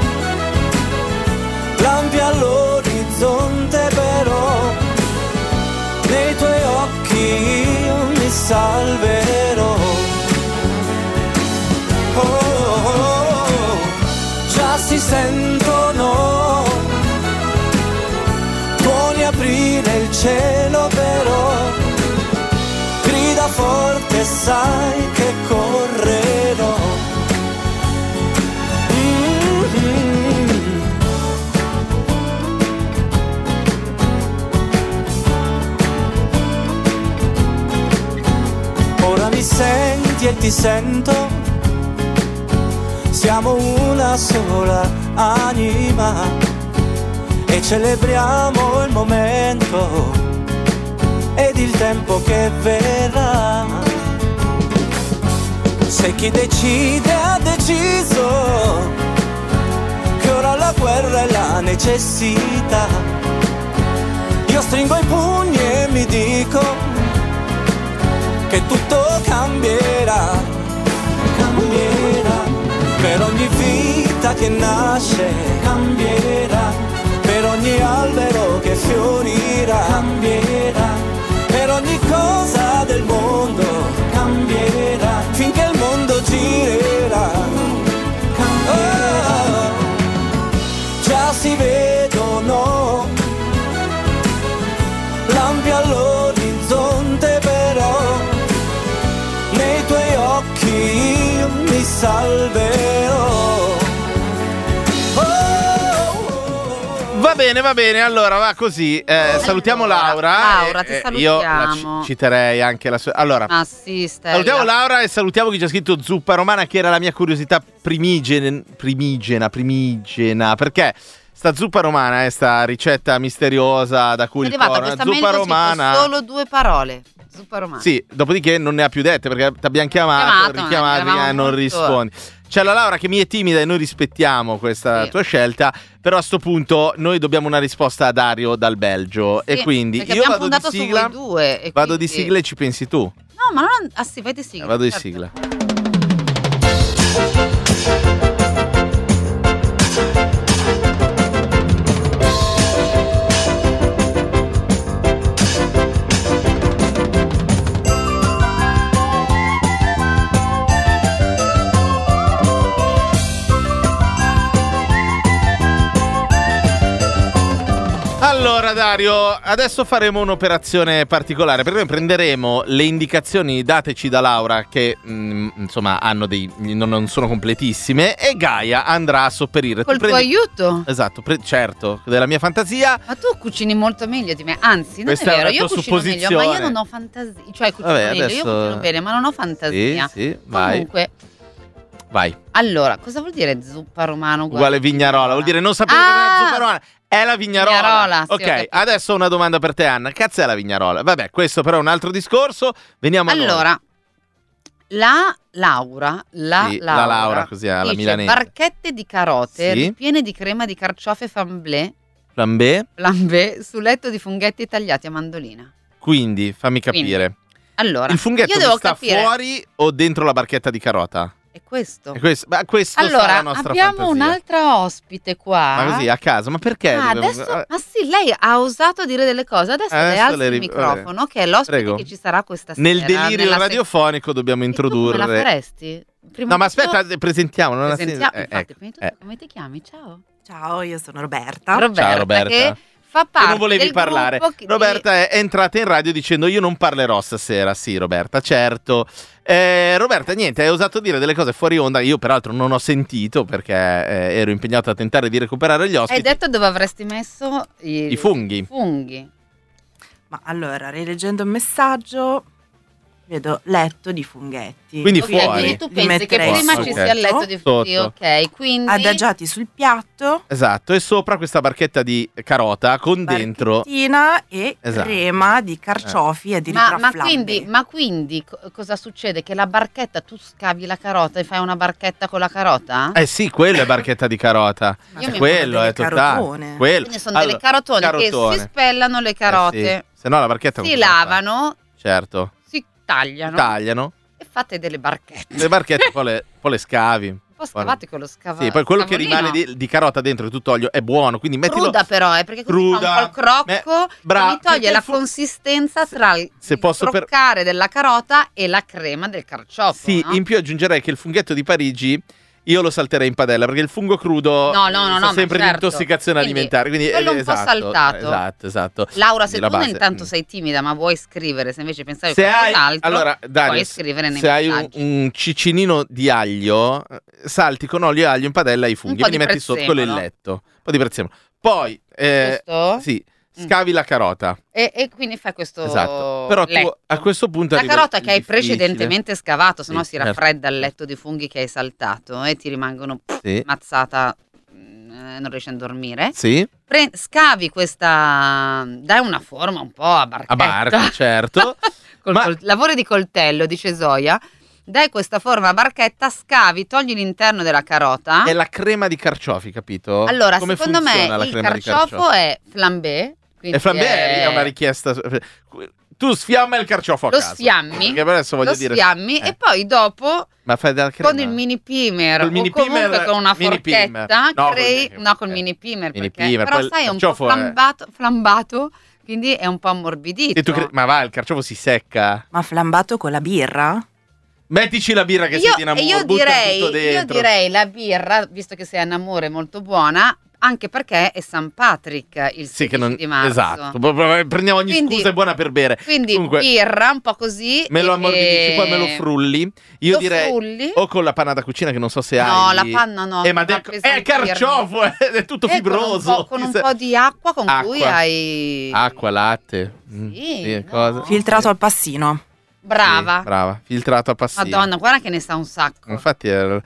lampi all'orizzonte, però nei tuoi occhi io mi salverò. Oh, oh, oh, già si sentono tuoni aprire il cielo, però grida forte, sai che correrò. Mm-hmm. Ora mi senti e ti sento, siamo una sola anima e celebriamo il momento ed il tempo che verrà. Se chi decide ha deciso che ora la guerra è la necessità, io stringo i pugni e mi dico che tutto cambierà, cambierà. Per ogni vita che nasce cambierà, per ogni albero che fiorirà cambierà, per ogni cosa del mondo cambierà, finché il mondo girerà, cambierà. Oh, già si vedono lampi all'orizzonte, però nei tuoi occhi io mi salverò. Va bene, va bene, allora va così. Eh, salutiamo Laura. Laura, ti eh, salutiamo. Io la ci- citerei anche la sua. Allora, Ah sì, Stella. salutiamo Laura e salutiamo chi ci ha scritto zuppa romana, che era la mia curiosità primigena, primigena, primigena, perché sta zuppa romana è sta ricetta misteriosa da cui È il arrivata corno, questa zuppa mail così, romana. con solo due parole. Zuppa romana. Sì, dopodiché non ne ha più dette perché ti abbiamo chiamato, Chiamato, richiamato, eravamo eh, non molto- rispondi. C'è la Laura che mi è timida e noi rispettiamo questa Sì. tua scelta, però a sto punto noi dobbiamo una risposta a Dario dal Belgio e Sì, quindi perché io abbiamo vado di puntato su sigla, voi due. e vado di quindi- sigla e ci pensi tu. No, ma non. Ah sì, vai di sigla. Eh, vado di certo. sigla. Allora Dario, adesso faremo un'operazione particolare perché noi prenderemo le indicazioni dateci da Laura che mh, insomma hanno dei non, non sono completissime e Gaia andrà a sopperire. Col Tu tuo prendi- aiuto. Esatto, pre- certo, della mia fantasia. Ma tu cucini molto meglio di me. Anzi, non Questa è è vero, una io tua cucino meglio, ma io supposizione. non ho fantasia. Cioè, cucino Vabbè, meglio, adesso- io cucino bene, ma non ho Sì, fantasia. sì, vai, Comunque, vai. allora, cosa vuol dire zuppa romana uguale, Uguale vignarola, vuol dire non sapere Ah! cosa è la zuppa romana. È la vignarola. Vignarola, sì, ho ok, capito. adesso una domanda per te Anna. Cazzo è la vignarola? Vabbè, questo però è un altro discorso. Veniamo a noi. Allora, la Laura, la Sì, la Laura, Laura, così, alla dice milanese. barchette di carote Sì. ripiene di crema di carciofe flambé, Flambé. flambé su letto di funghetti tagliati a mandolina. Quindi, fammi capire. Allora, Il funghetto io devo sta capire, fuori o dentro la barchetta di carota? è questo. È questo, ma questo sta Allora, la nostra abbiamo fantasia. un'altra ospite qua. Ma così, a caso, ma perché? Ah, dovevo- adesso, ma sì, lei ha osato dire delle cose. Adesso, Adesso le alzi le il ri- microfono, che è l'ospite Prego. che ci sarà questa sera. Nel delirio nella sec- radiofonico dobbiamo E tu come la introdurre. faresti? Prima No, ma di tutto- aspetta, presentiamo. Non ha presentiamo- senso. Eh, infatti, ecco, prima di tutto, eh. come ti chiami? Ciao. Ciao, io sono Roberta. Roberta, Ciao, Roberta. che fa parte Che non volevi del parlare. gruppo che- Roberta è è entrata in radio dicendo io non parlerò stasera. Sì, Roberta, certo. Eh, Roberta, niente, hai osato dire delle cose fuori onda. Io peraltro non ho sentito perché eh, ero impegnato a tentare di recuperare gli ospiti. Hai detto dove avresti messo i, I funghi. i funghi. Ma allora, rileggendo il messaggio, vedo letto di funghetti. Quindi Ok, fuori. quindi tu Li pensi che metterei prima sotto. ci sia il letto di funghi, Sotto. ok? Quindi Adagiati sul piatto, Esatto, e sopra questa barchetta di carota con dentro. barchettina e Esatto. crema di carciofi e addirittura Ma, ma, flambe. quindi, ma quindi co- cosa succede? Che la barchetta, tu scavi la carota e fai una barchetta con la carota? Eh sì, quello è barchetta di carota. Ma Io mi quello delle è totale. carotone. Quello. Quindi sono Allora, delle carotone, carotone. che si spellano le carote, Eh sì. Se no la barchetta si come si fa? lavano, Certo. si tagliano Tagliano. e fate delle barchette. Le barchette poi le, poi le scavi. Un po' scavate con lo scava- Sì, poi quello che scavolino. rimane di, di carota dentro è tutto olio, è buono, quindi mettilo. Cruda però, eh, perché così Cruda. fa un po' il crocco, Beh, brava, e mi toglie perché la il fu- consistenza tra il, se il posso per- croccare della carota e la crema del carciofo. Sì, no? in più aggiungerei che il funghetto di Parigi io lo salterei in padella perché il fungo crudo No, no, no, fa no, sempre ma certo. l'intossicazione Quindi, alimentare. Quindi quello eh, un po' esatto, saltato. Esatto, esatto. Laura, se Quindi tu la base- intanto sei timida ma vuoi scrivere, se invece pensavi Se hai, qualcos'altro, allora, Dario, puoi scrivere nei se hai un, messaggi. un cicinino di aglio, eh, salti con olio e aglio in padella i funghi, po' e li di metti sotto quello il prezzemolo. letto. Un po' di prezzemolo. Poi, eh, Giusto? sì, Mm. scavi la carota. E, e quindi fai questo Esatto. Però tu letto. a questo punto La arriva carota il che hai difficile. precedentemente scavato, sennò Sì, si certo. raffredda il letto di funghi che hai saltato e ti rimangono pff, Sì. mazzata, mm, eh, non riesci a dormire. Sì, Pre- scavi questa, dai una forma un po' a barchetta. a barca, certo. Col Ma- col- lavori di coltello, dice Zoya. Dai questa forma a barchetta, scavi, togli l'interno della carota. È la crema di carciofi, capito? Allora, Come secondo me funziona la il crema di carciofo carciofi? è flambé. quindi E flambé è- è una richiesta. Tu sfiamma il carciofo a Lo caso. sfiammi, Perché adesso voglio lo dire. sfiammi Eh, e poi dopo ma fai della crema? con il mini pimer Col o mini comunque pimer- con una mini pimer. forchetta No, crei col- no col eh, mini pimer, mini perché, pimer, però poi il sai è un po' carciofo è- flambato, flambato quindi è un po' ammorbidito. E tu cre- ma va, il carciofo si secca. Ma flambato con la birra? Mettici la birra che io, siete in amore, io butta direi, tutto io dentro. direi la birra, visto che sei in amore molto buona, anche perché è San Patrick il Sì, che sedici non, di marzo. esatto. Prendiamo ogni Quindi- scusa è buona per bere. Quindi Comunque, birra un po' così. me lo e- ammorbidisci, poi me lo frulli. Io lo direi frulli. o con la panna da cucina che non so se No, hai. la panna no, Eh, ma fa del- è appesantirmi. carciofo, eh, è tutto E con un fibroso. po', con un po' di acqua con cui Acqua. hai Acqua, latte. Mm, Sì, no. cosa? Filtrato al passino. brava. Sì, brava, filtrato a passino. Madonna, guarda che ne sa un sacco. Infatti, eh,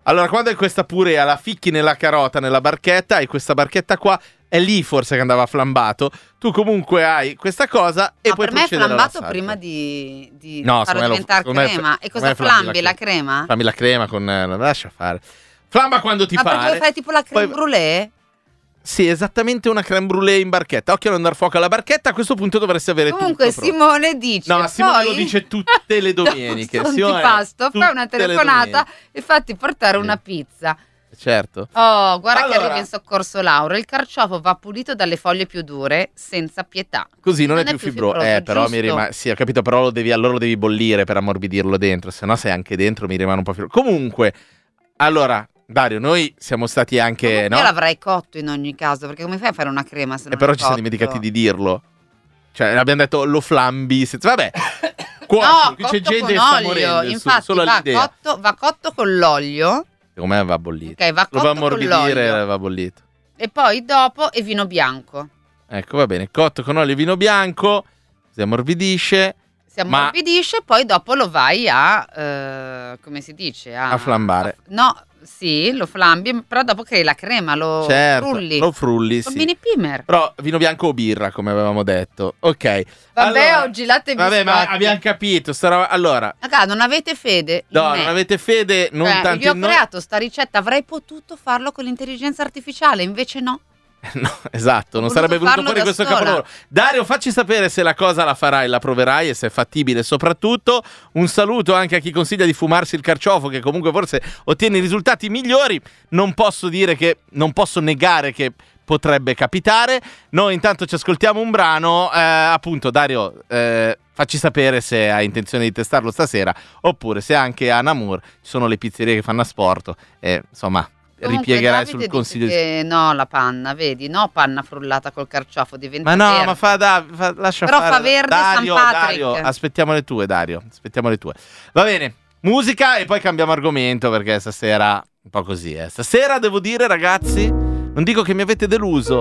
Allora, quando hai questa purea, la ficchi nella carota, nella barchetta, hai questa barchetta qua, è lì forse che andava flambato. Tu comunque hai questa cosa e Ma poi per me è procedere flambato all'assaggio. prima di, di No, farlo secondo me lo- diventare secondo me crema. f- E secondo cosa me flambi flambi? La crema? Flambi la crema con... eh, lascia fare. Flamba quando ti Ma perché pare. vuoi fare tipo la creme Poi- brûlée? Sì, esattamente una creme brûlée in barchetta. Occhio a non dar fuoco alla barchetta, a questo punto dovresti avere Comunque tutto pronto. Simone dice No, Simone poi, lo dice tutte le domeniche. dopo Simone, pasto, fai una tutte le telefonata domeniche. e fatti portare una pizza. Certo. Oh, guarda che Allora- arriva in soccorso Laura. Il carciofo va pulito dalle foglie più dure senza pietà. Così non, è più fibroso. Eh, però giusto? mi rimane. Sì, ho capito, però lo devi, allora lo devi bollire per ammorbidirlo dentro. Se no, sei anche dentro, mi rimane un po' fibroso. Comunque, allora, Dario, noi siamo stati anche. No? Io l'avrei cotto in ogni caso, perché come fai a fare una crema se non E però è ci siamo cotto? dimenticati di dirlo. Cioè, abbiamo detto lo flambi. Senza... Vabbè. Cuoci, No, qui c'è cotto gente con che sta olio. morendo. su- Infatti solo va all'idea. cotto, va cotto con l'olio. Secondo me va bollito. Ok, va Lo va cotto con ammorbidire, l'olio. va bollito. E poi dopo e vino bianco. Ecco, va bene. Cotto con olio e vino bianco. Si ammorbidisce. Si Ma- ammorbidisce, poi dopo lo vai a, eh, come si dice? A, A flambare. a- no, sì, lo flambi, però dopo crei la crema, lo Certo, frulli. lo frulli, Con sì. mini pimer. Però vino bianco o birra, come avevamo detto. Ok. Vabbè, Allora- oggi latte e Vabbè, ma biscotti. abbiamo capito. sta roba- Allora, Raga, non avete fede in no, me. non avete fede, non Cioè, tanto io ho in noi. creato sta ricetta, avrei potuto farlo con l'intelligenza artificiale, invece no. No, esatto, non voluto sarebbe venuto farlo fuori da questo sola. capolavoro. Dario, facci sapere se la cosa la farai, la proverai e se è fattibile. Soprattutto un saluto anche a chi consiglia di fumarsi il carciofo, che comunque forse ottiene i risultati migliori. Non posso dire che, non posso negare che potrebbe capitare. Noi intanto ci ascoltiamo un brano. Eh, appunto, Dario, eh, facci sapere se hai intenzione di testarlo stasera, oppure se anche a Namur ci sono le pizzerie che fanno asporto. E insomma, Comunque, ripiegherai Davide sul dice consiglio di... che no, la panna, vedi? No, panna frullata col carciofo, diventa Ma no, verde. ma fa, da, fa lascia Però fare. fa verde Dario, San Patrick. Dario, aspettiamo le tue, Dario. Aspettiamo le tue. Va bene, musica e poi cambiamo argomento perché stasera un po' così, eh. Stasera devo dire, ragazzi, non dico che mi avete deluso,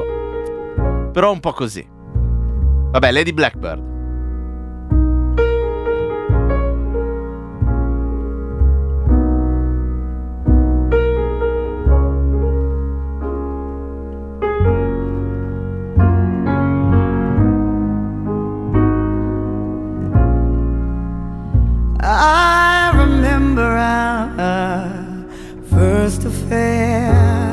però un po' così. Vabbè, Lady Blackbird. I remember our first affair.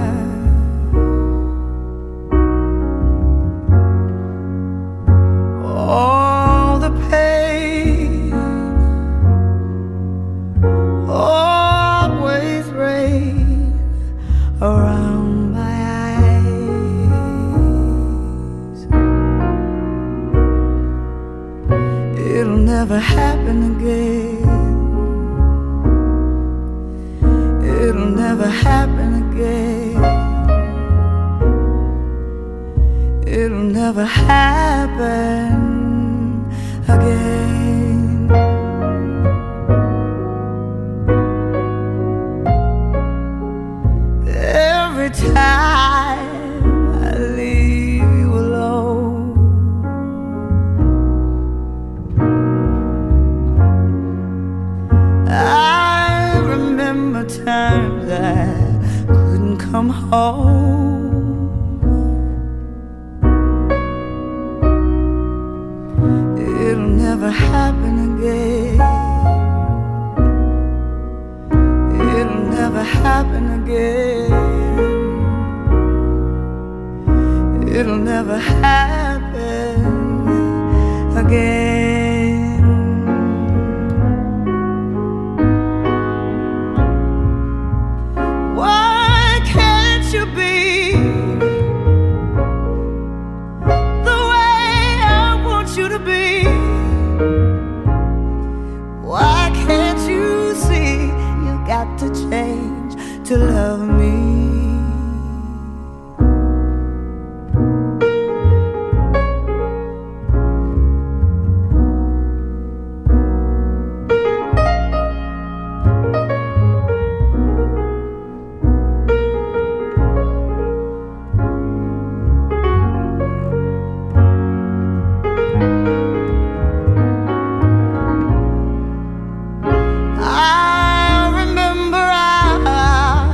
All the pain always rain around my eyes. It'll never happen again. It'll never happen again. It'll never happen again. Every time I leave you alone, I remember times I couldn't come home. It'll never happen again. It'll never happen again. It'll never happen again. Why can't you be the way I want you to be? Why can't you see you got to change to love me? I remember our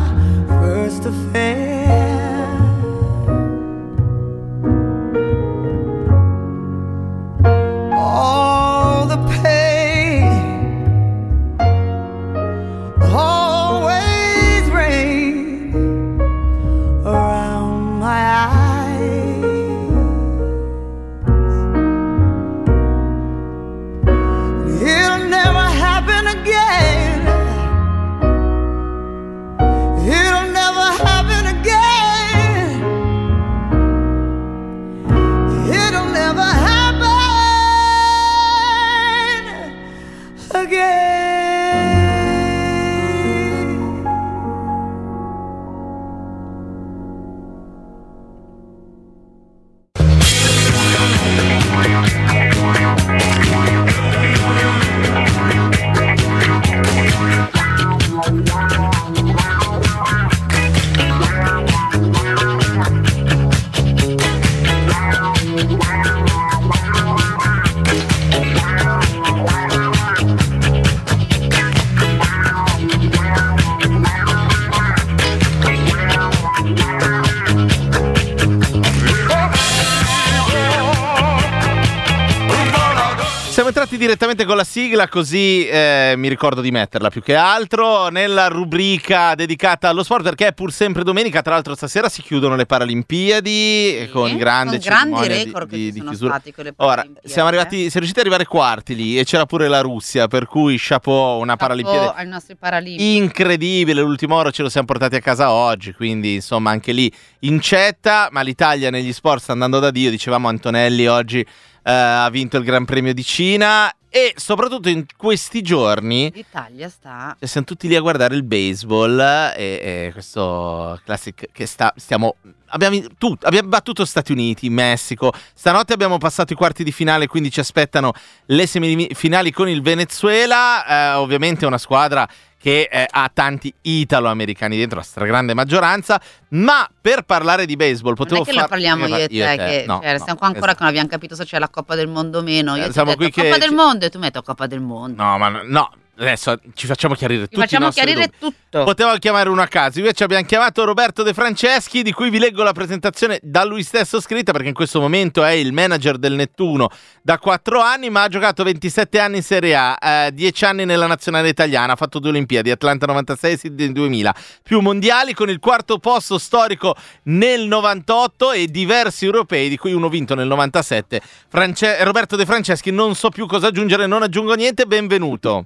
Siamo entrati direttamente con la sigla, così eh, mi ricordo di metterla più che altro nella rubrica dedicata allo sport, perché è pur sempre domenica. Tra l'altro stasera si chiudono le Paralimpiadi, sì, con grande con grandi cerimonia record di, di, che di sono chiusura. stati con le Ora, Paralimpiadi. siamo arrivati, siamo riusciti ad arrivare quarti lì e c'era pure la Russia, per cui chapeau, una Chapeau Paralimpiadi ai nostri Paralimpiadi. incredibile. L'ultimo oro ce lo siamo portati a casa oggi, quindi insomma anche lì incetta, ma l'Italia negli sport sta andando da Dio. Dicevamo Antonelli oggi Uh, ha vinto il Gran Premio di Cina e soprattutto in questi giorni l'Italia sta cioè, siamo tutti lì a guardare il baseball e, e questo classic che sta stiamo abbiamo, tut, abbiamo battuto Stati Uniti, Messico, stanotte abbiamo passato i quarti di finale, quindi ci aspettano le semifinali con il Venezuela. Uh, ovviamente è una squadra che eh, ha tanti italo-americani dentro, la stragrande maggioranza, ma per parlare di baseball potevo fare... Non è che far... la parliamo io e te, io e te. che No, cioè, no, stiamo qua ancora esatto. che non abbiamo capito se c'è la Coppa del Mondo o meno. Io Eh, ti siamo ho detto qui Coppa che del ci- Mondo e tu metti Coppa del Mondo. No, ma no, adesso ci facciamo chiarire tutti facciamo i nostri chiarire dubbi. tutto. Potevamo chiamare uno a caso, invece abbiamo chiamato Roberto De Franceschi, di cui vi leggo la presentazione da lui stesso scritta, perché in questo momento è il manager del Nettuno da quattro anni, ma ha giocato ventisette anni in Serie A, eh, dieci anni nella nazionale italiana, ha fatto due Olimpiadi, Atlanta novantasei e Sydney duemila, più mondiali, con il quarto posto storico nel novantotto e diversi europei, di cui uno vinto nel novantasette. France- Roberto De Franceschi, non so più cosa aggiungere, non aggiungo niente, benvenuto.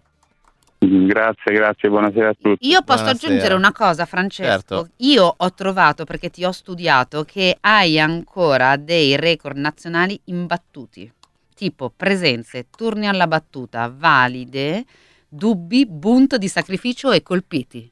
Grazie, grazie, buonasera a tutti. Io posso Buonasera. aggiungere una cosa, Francesco. Certo. Io ho trovato, perché ti ho studiato, che hai ancora dei record nazionali imbattuti, tipo presenze, turni alla battuta, valide, dubbi, bunt di sacrificio e colpiti.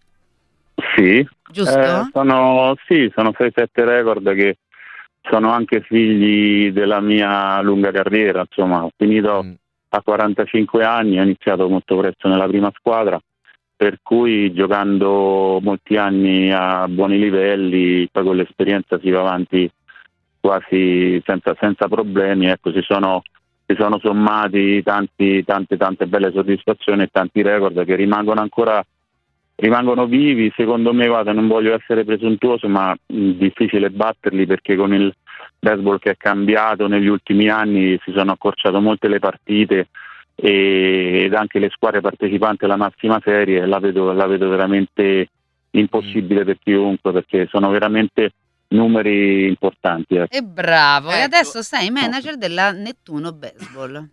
Sì, Giusto? eh, sono, sì, sono sei sette record che sono anche figli della mia lunga carriera, insomma, ho finito Mm. a quarantacinque anni, ho iniziato molto presto nella prima squadra, per cui giocando molti anni a buoni livelli, poi con l'esperienza si va avanti quasi senza, senza problemi, ecco, si sono, si sono sommati tanti, tante, tante belle soddisfazioni e tanti record che rimangono ancora rimangono vivi. Secondo me, guarda, non voglio essere presuntuoso, ma mh, difficile batterli, perché con il baseball che è cambiato negli ultimi anni si sono accorciate molte le partite e, ed anche le squadre partecipanti alla massima serie la vedo, la vedo veramente impossibile per chiunque, perché sono veramente numeri importanti. Ecco. E bravo, e Ecco. adesso sei manager della Nettuno Baseball.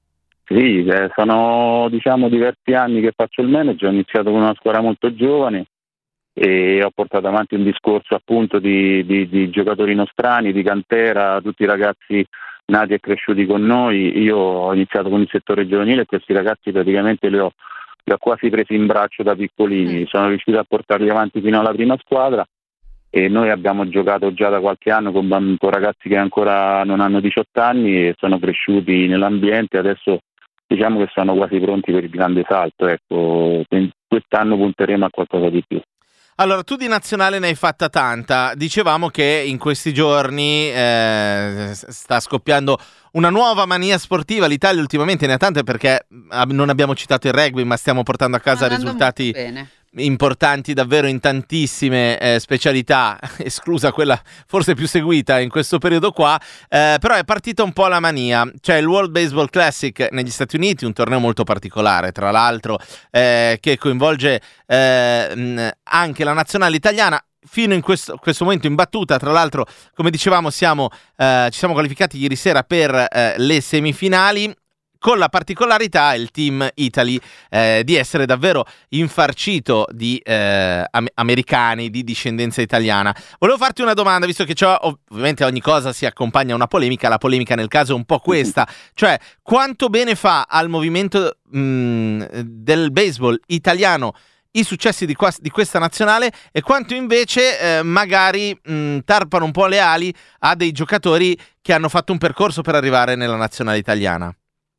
Sì, eh, sono diciamo diversi anni che faccio il manager, ho iniziato con una squadra molto giovane e ho portato avanti un discorso appunto di, di, di giocatori nostrani, di cantera, tutti i ragazzi nati e cresciuti con noi. Io ho iniziato con il settore giovanile e questi ragazzi praticamente li ho, li ho quasi presi in braccio da piccolini, Mm. sono riuscito a portarli avanti fino alla prima squadra e noi abbiamo giocato già da qualche anno con, bamb- con ragazzi che ancora non hanno diciotto anni e sono cresciuti nell'ambiente. Adesso diciamo che sono quasi pronti per il grande salto, ecco, quest'anno punteremo a qualcosa di più. Allora, tu di nazionale ne hai fatta tanta. Dicevamo che in questi giorni eh, sta scoppiando una nuova mania sportiva. L'Italia ultimamente ne ha tante, perché ab- non abbiamo citato il rugby, ma stiamo portando a casa Andando risultati molto bene. importanti davvero in tantissime eh, specialità, esclusa quella forse più seguita in questo periodo qua, eh, però è partita un po' la mania. C'è il World Baseball Classic negli Stati Uniti, un torneo molto particolare tra l'altro, eh, che coinvolge eh, mh, anche la nazionale italiana, fino in questo, questo momento imbattuta. Tra l'altro, come dicevamo, siamo, eh, ci siamo qualificati ieri sera per eh, le semifinali, con la particolarità, il Team Italy, eh, di essere davvero infarcito di eh, am- americani di discendenza italiana. Volevo farti una domanda, visto che c'ho, ovviamente ogni cosa si accompagna a una polemica, la polemica nel caso è un po' questa, cioè quanto bene fa al movimento mh, del baseball italiano i successi di, qua- di questa nazionale, e quanto invece eh, magari mh, tarpano un po' le ali a dei giocatori che hanno fatto un percorso per arrivare nella nazionale italiana.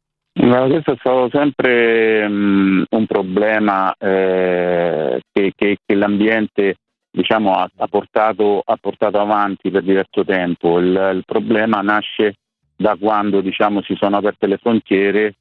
Ma questo è stato sempre um, un problema eh, che, che, che l'ambiente diciamo, ha, ha, portato, ha portato avanti per diverso tempo. Il, il problema nasce da quando diciamo, si sono aperte le frontiere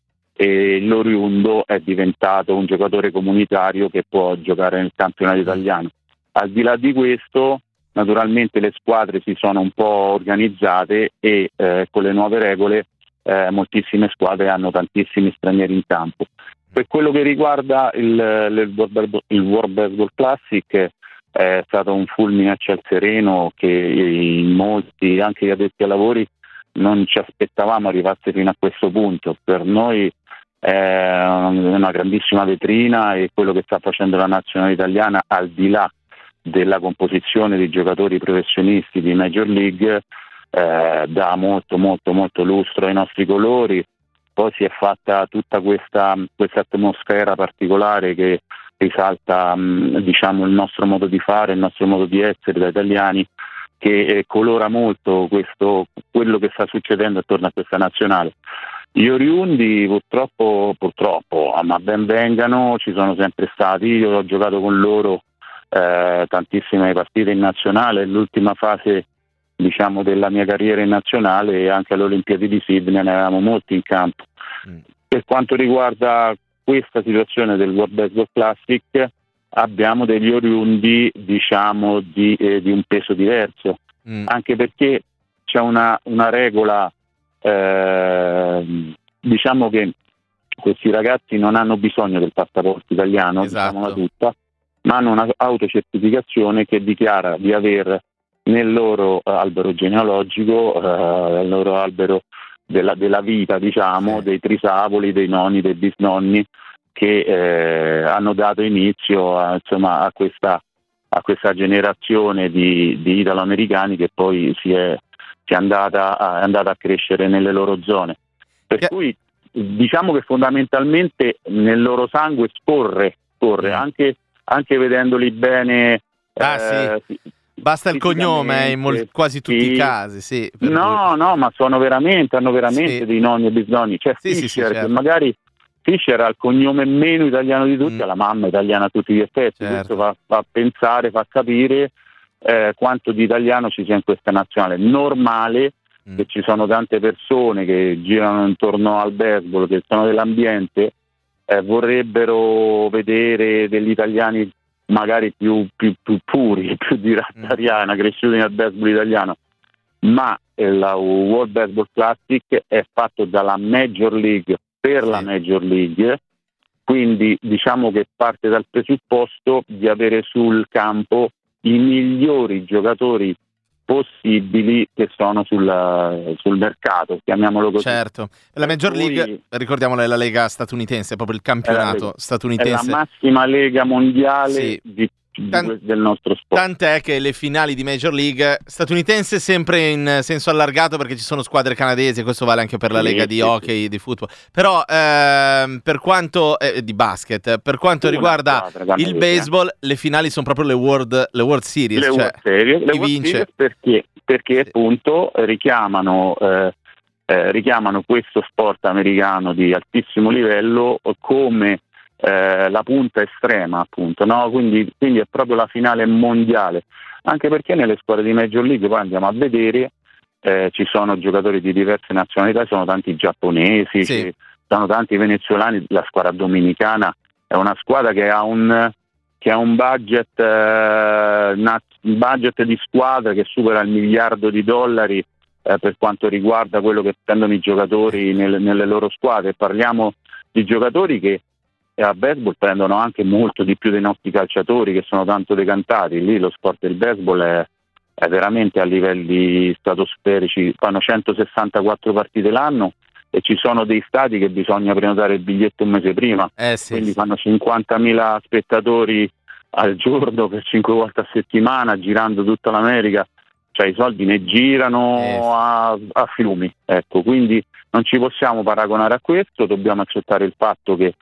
e l'oriundo è diventato un giocatore comunitario che può giocare nel campionato italiano. Al di là di questo, naturalmente le squadre si sono un po' organizzate e eh, con le nuove regole eh, moltissime squadre hanno tantissimi stranieri in campo. Per quello che riguarda il, il, World, il World Baseball Classic, è stato un fulmine a ciel sereno che in molti, anche gli addetti ai lavori, non ci aspettavamo arrivasse fino a questo punto. Per noi è una grandissima vetrina, e quello che sta facendo la nazionale italiana, al di là della composizione di giocatori professionisti di Major League, eh, dà molto molto molto lustro ai nostri colori. Poi si è fatta tutta questa, questa atmosfera particolare che risalta mh, diciamo il nostro modo di fare, il nostro modo di essere da italiani, che eh, colora molto questo, quello che sta succedendo attorno a questa nazionale. Gli oriundi purtroppo, purtroppo, ma ben vengano, ci sono sempre stati. Io ho giocato con loro eh, tantissime partite in nazionale, l'ultima fase diciamo della mia carriera in nazionale, e anche alle Olimpiadi di Sydney ne avevamo molti in campo. Mm. Per quanto riguarda questa situazione del World Baseball Classic, abbiamo degli oriundi diciamo di, eh, di un peso diverso, mm. anche perché c'è una, una regola, eh, diciamo che questi ragazzi non hanno bisogno del passaporto italiano, esatto. diciamola tutta, ma hanno una autocertificazione che dichiara di aver nel loro uh, albero genealogico, uh, nel loro albero della, della vita, diciamo, sì. dei trisavoli, dei nonni, dei bisnonni, che eh, hanno dato inizio a, insomma, a, questa, a questa generazione di, di italo-americani che poi si è, si è, andata a, è andata a crescere nelle loro zone. Per yeah. cui diciamo che fondamentalmente nel loro sangue scorre, scorre mm. anche, anche vedendoli bene. Ah, eh, sì. Basta il cognome eh, in mol- quasi tutti sì. i casi, sì. No, cui... no, ma sono veramente, hanno veramente sì. dei nonni e bisnonni. C'è sì, Fischer, sì, sì, certo. che magari Fischer ha il cognome meno italiano di tutti, mm. la mamma italiana a tutti gli effetti. Certo. Questo fa, fa pensare, fa capire eh, quanto di italiano ci sia in questa nazionale. Normale mm. che ci sono tante persone che girano intorno al baseball, che sono dell'ambiente, eh, vorrebbero vedere degli italiani magari più, più, più puri, più di razza ariana, cresciuti nel baseball italiano, ma la World Baseball Classic è fatto dalla Major League per sì. la Major League, quindi diciamo che parte dal presupposto di avere sul campo i migliori giocatori possibili che sono sul, sul mercato, chiamiamolo così. Certo, la Major cui, League, ricordiamola, è la lega statunitense, è proprio il campionato è statunitense. È la massima lega mondiale sì. di, di, Tant- del nostro sport. Tant'è che le finali di Major League statunitense sempre in senso allargato, perché ci sono squadre canadesi, e questo vale anche per la sì, lega di sì, hockey, sì. di football. Però ehm, per quanto eh, di basket, per quanto Una riguarda il baseball, le finali sono proprio le World, le World Series. Le cioè, World Series, le chi World vince? Series perché? Perché sì. appunto richiamano, eh, eh, richiamano questo sport americano di altissimo livello come eh, la punta estrema, appunto, no? Quindi, quindi è proprio la finale mondiale, anche perché nelle squadre di Major League poi andiamo a vedere, eh, ci sono giocatori di diverse nazionalità, sono tanti giapponesi, sì. ci sono tanti venezuelani, la squadra dominicana è una squadra che ha un... che ha un budget, eh, un budget di squadra che supera il miliardo di dollari eh, per quanto riguarda quello che prendono i giocatori nelle, nelle loro squadre. Parliamo di giocatori che eh, a baseball prendono anche molto di più dei nostri calciatori, che sono tanto decantati. Lì lo sport del baseball è, è veramente a livelli stratosferici, fanno centosessantaquattro partite l'anno, e ci sono dei stati che bisogna prenotare il biglietto un mese prima, eh sì, quindi sì. fanno cinquantamila spettatori al giorno per cinque volte a settimana, girando tutta l'America, cioè i soldi ne girano eh sì. a, a fiumi, ecco, quindi non ci possiamo paragonare a questo, dobbiamo accettare il fatto che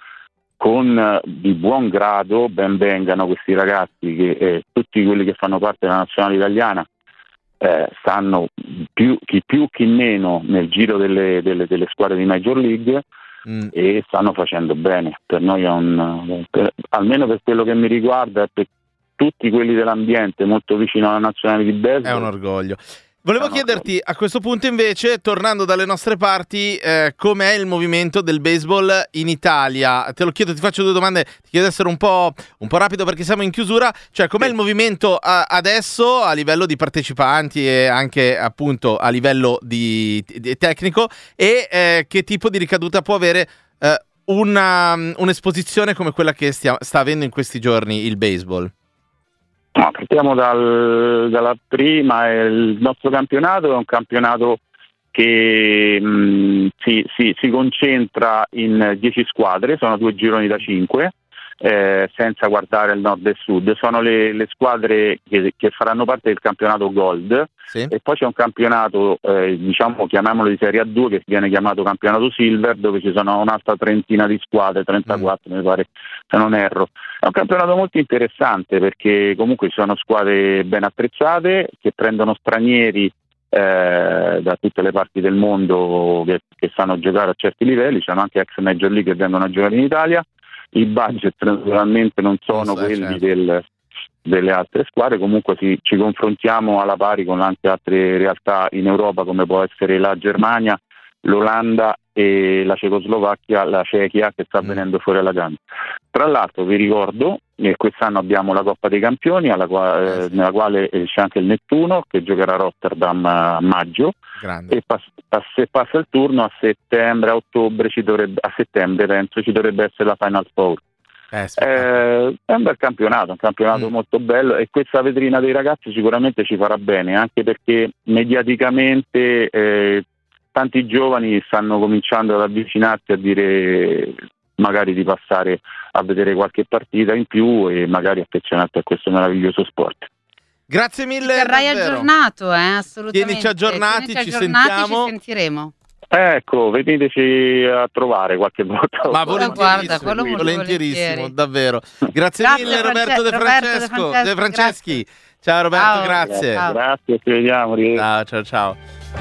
con di buon grado ben vengano questi ragazzi, che eh, tutti quelli che fanno parte della nazionale italiana Eh, stanno più chi più chi meno nel giro delle, delle, delle squadre di Major League mm. e stanno facendo bene. Per noi è un, per, almeno per quello che mi riguarda, e per tutti quelli dell'ambiente molto vicino alla nazionale di baseball, è un orgoglio. Volevo chiederti a questo punto invece, tornando dalle nostre parti, eh, com'è il movimento del baseball in Italia? Te lo chiedo, ti faccio due domande, ti chiedo di essere un po', un po' rapido perché siamo in chiusura, cioè com'è il movimento a, adesso a livello di partecipanti e anche appunto a livello di, di tecnico e eh, che tipo di ricaduta può avere eh, una, un'esposizione come quella che stia, sta avendo in questi giorni il baseball? No, partiamo dal, dalla prima. Il nostro campionato è un campionato che mh, si, si, si concentra in dieci squadre, sono due gironi da cinque, eh, senza guardare il nord e il sud. Sono le, le squadre che, che faranno parte del campionato Gold, sì. E poi c'è un campionato, eh, diciamo, chiamiamolo di Serie A due, che viene chiamato campionato Silver, dove ci sono un'altra trentina di squadre, trentaquattro mm. mi pare, se non erro. È un campionato molto interessante perché comunque ci sono squadre ben attrezzate che prendono stranieri eh, da tutte le parti del mondo che, che sanno giocare a certi livelli, c'hanno anche ex Major League che vengono a giocare in Italia. I budget naturalmente non sono so, quelli certo. del, delle altre squadre, comunque si, ci confrontiamo alla pari con anche altre realtà in Europa come può essere la Germania, l'Olanda e la Cecoslovacchia, la Cechia che sta mm. venendo fuori alla grande. Tra l'altro vi ricordo che quest'anno abbiamo la Coppa dei Campioni alla qua, eh, nella quale c'è anche il Nettuno che giocherà a Rotterdam a maggio. Grande. E pass- se passa il turno a settembre, a ottobre ci dovrebbe, a settembre penso ci dovrebbe essere la Final Four. Eh, eh, è un bel campionato, un campionato mm. molto bello e questa vetrina dei ragazzi sicuramente ci farà bene anche perché mediaticamente eh, tanti giovani stanno cominciando ad avvicinarsi a dire magari di passare a vedere qualche partita in più e magari affezionarsi a questo meraviglioso sport. Grazie mille. Ti terrai aggiornato, eh, assolutamente. Tienici aggiornati, Tienici ci aggiornati, sentiamo. Ci sentiremo. Ecco, veniteci a trovare qualche volta. Ma volentierissimo, guarda, volentierissimo, davvero. Grazie, grazie mille Roberto De Roberto Francesco, De De Franceschi. Grazie. Ciao Roberto, ciao. grazie. Ciao. Grazie, ci vediamo. Ciao, ciao, ciao.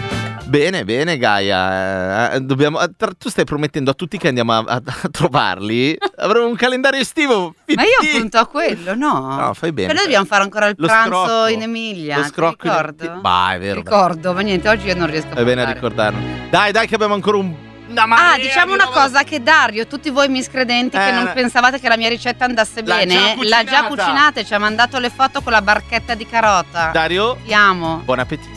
Bene, bene Gaia, eh, dobbiamo, tra, tu stai promettendo a tutti che andiamo a, a, a trovarli? Avremo un calendario estivo fittì. Ma io punto a quello, no? No, fai bene. Però dobbiamo fare ancora il Lo pranzo scrocco. in Emilia, Lo scrocco ti ricordo? In... Bah, è vero. Ricordo, ma niente, oggi io non riesco a È bene a parlare. ricordarlo. Dai, dai che abbiamo ancora un... Ah, diciamo una cosa, che Dario, tutti voi miscredenti eh, che non pensavate che la mia ricetta andasse l'ha bene, già l'ha già cucinata e ci ha mandato le foto con la barchetta di carota. Dario, ti amo. Buon appetito.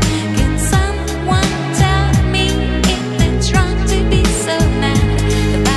Someone tell me if it's wrong to be so mad.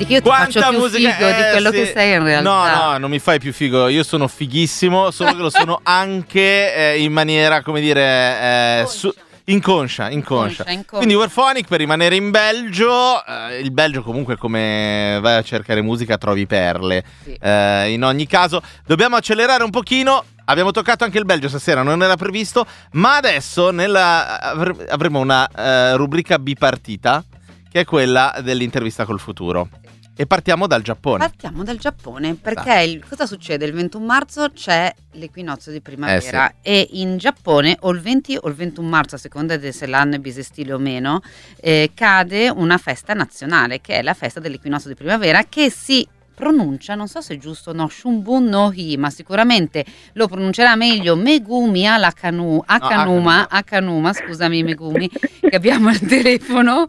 Vedi che io ti Quanta faccio più musica- figo di eh, quello sì. che sei in realtà. No, no, non mi fai più figo. Io sono fighissimo, solo che lo sono anche eh, in maniera, come dire, eh, su- inconscia, inconscia. Inconscia, inconscia. Quindi Werphonic per rimanere in Belgio. eh, il Belgio comunque, come vai a cercare musica trovi perle. Sì. Eh, in ogni caso dobbiamo accelerare un pochino. Abbiamo toccato anche il Belgio stasera, non era previsto, ma adesso nella, avr- avremo una eh, rubrica bipartita, che è quella dell'intervista col futuro. E partiamo dal Giappone. Partiamo dal Giappone, perché il- cosa succede? Il ventuno marzo c'è l'equinozio di primavera e in Giappone o il venti o il ventuno marzo, a seconda di se l'anno è bisestile o meno, eh, cade una festa nazionale, che è la festa dell'equinozio di primavera, che si pronuncia, non so se è giusto o no, Shunbun no Hi, ma sicuramente lo pronuncerà meglio Megumi Alakanu, Akanuma, Akanuma, scusami Megumi, che abbiamo al telefono,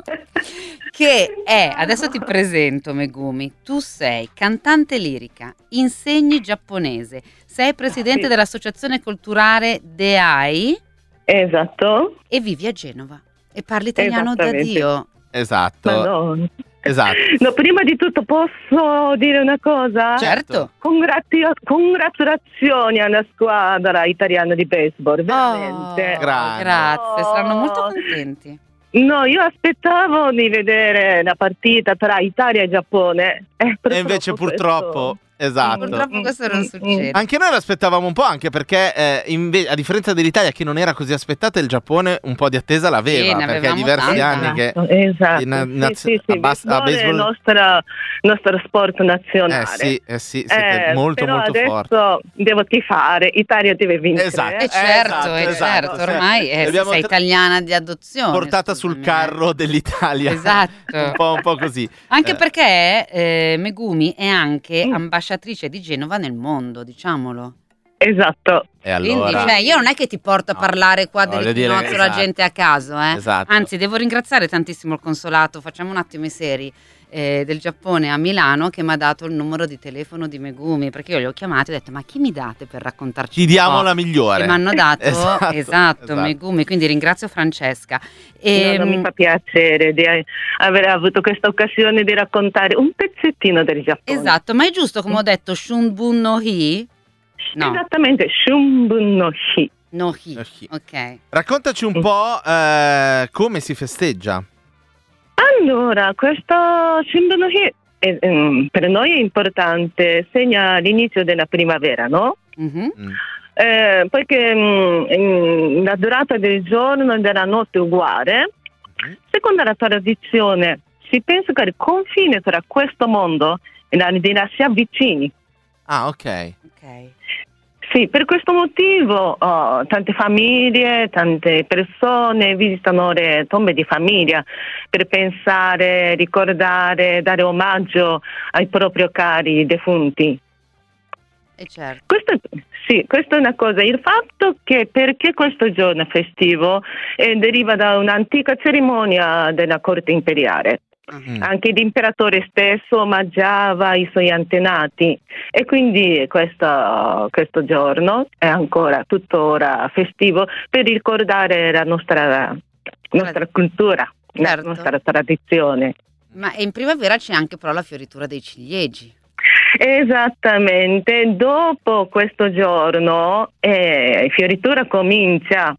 che è, adesso ti presento Megumi, tu sei cantante lirica, insegni giapponese, sei presidente Sì. dell'associazione culturale Deai. Esatto. E vivi a Genova e parli italiano da Esattamente. Dio. Esatto. Madonna. Esatto. No, prima di tutto posso dire una cosa? Certo. Congratio- congratulazioni alla squadra italiana di baseball, veramente. Grande. Grazie, saranno Oh. molto contenti. No, io aspettavo di vedere la partita tra Italia e Giappone. Eh, E invece purtroppo, esatto. Purtroppo questo non succede. Anche noi l'aspettavamo un po', anche perché eh, inve- a differenza dell'Italia, che non era così aspettata, il Giappone un po' di attesa l'aveva, Sì, ne perché è avevamo diversi tanta. anni che Esatto, in- sì, naz- sì, sì, a bas- a baseball è il baseball- nostro, nostro sport nazionale. Eh sì, eh sì, siete Eh, molto però molto adesso forti. devo tifare, Italia deve vincere. Esatto. E certo, esatto, e esatto, certo, ormai sì. eh, L'abbiamo sei tra- italiana di adozione. Portata sul carro dell'Italia. Esatto. un, po', un po' così. Anche Eh, perché eh, Megumi è anche Mm. ambasciatrice di Genova nel mondo, diciamolo. Esatto. E allora... Quindi cioè, io non è che ti porto a No, parlare qua voglio dell'equinozio dire, la esatto. gente a caso, eh. Esatto. Anzi, devo ringraziare tantissimo il consolato, facciamo un attimo i seri, eh, del Giappone a Milano, che mi ha dato il numero di telefono di Megumi, perché io li ho chiamati e ho detto ma chi mi date per raccontarci Ti un diamo po'? la migliore. E mi hanno dato Esatto, esatto, esatto. Megumi, quindi ringrazio Francesca. No, no, E, mi fa piacere di aver avuto questa occasione di raccontare un pezzettino del Giappone. esatto, ma è giusto come ho detto Shunbun no Hi? No, Esattamente, Shunbun no Hi. no Hi, No Hi. ok. Raccontaci un po' eh, come si festeggia. Allora, questo Shunbun no Hi è, ehm, per noi è importante, segna l'inizio della primavera, no? Mhm. Mm. Eh, perché mm, mm, la durata del giorno e della notte è uguale. Secondo la tradizione, si pensa che il confine tra questo mondo e la dinastia si avvicini. Ah, ok. Ok. Sì, per questo motivo oh, tante famiglie, tante persone visitano le tombe di famiglia per pensare, ricordare, dare omaggio ai propri cari defunti. E certo. Questo, sì, questa è una cosa. Il fatto che perché questo giorno è festivo eh, deriva da un'antica cerimonia della corte imperiale. Mm. Anche l'imperatore stesso omaggiava i suoi antenati e quindi questo, questo giorno è ancora tuttora festivo per ricordare la nostra, nostra cultura, Certo. la nostra tradizione. Ma in primavera c'è anche però la fioritura dei ciliegi. Esattamente, dopo questo giorno eh, fioritura comincia,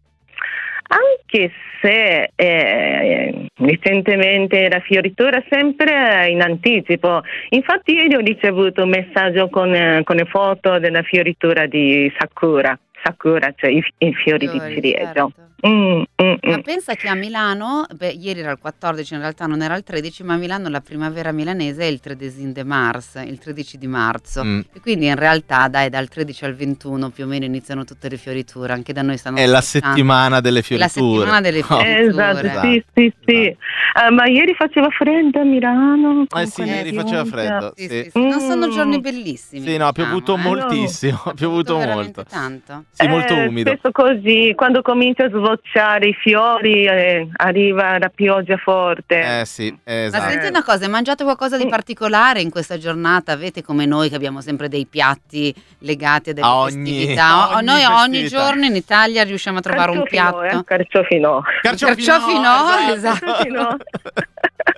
anche se eh, recentemente la fioritura sempre in anticipo. Infatti ieri ho ricevuto un messaggio con, eh, con le foto della fioritura di Sakura, Sakura, cioè i, i fiori, Fiori, di ciliegio. certo. Mm, mm, Ma mm. pensa che a Milano, beh, ieri era il quattordici, in realtà non era il tredici, ma a Milano la primavera milanese è il tredici de mars, il tredici di marzo. Mm. E quindi in realtà, dai, dal tredici al ventuno più o meno iniziano tutte le fioriture, anche da noi stanno È la aspettando. settimana delle La fioriture. settimana delle Oh. fioriture. Esatto, sì, sì, sì. Eh, ma ieri faceva freddo a Milano. con Eh sì, quella ieri faceva pioggia. freddo. Sì, Sì. sì, sì. Non sono Mm. giorni bellissimi. Sì, no, ha diciamo, piovuto eh. moltissimo, ha piovuto veramente molto. tanto. Sì, molto Eh, umido. Spesso così, quando comincia a sbocciare i fiori, eh, arriva la pioggia forte. Eh sì, Ma esatto. senti una cosa, hai mangiato qualcosa di particolare in questa giornata? Avete come noi che abbiamo sempre dei piatti legati a delle A ogni- festività? a ogni noi ogni festività. giorno in Italia riusciamo a trovare un Carciofino, piatto. eh, carciofino. Carciofino, Carciofino, esatto. Carciofino.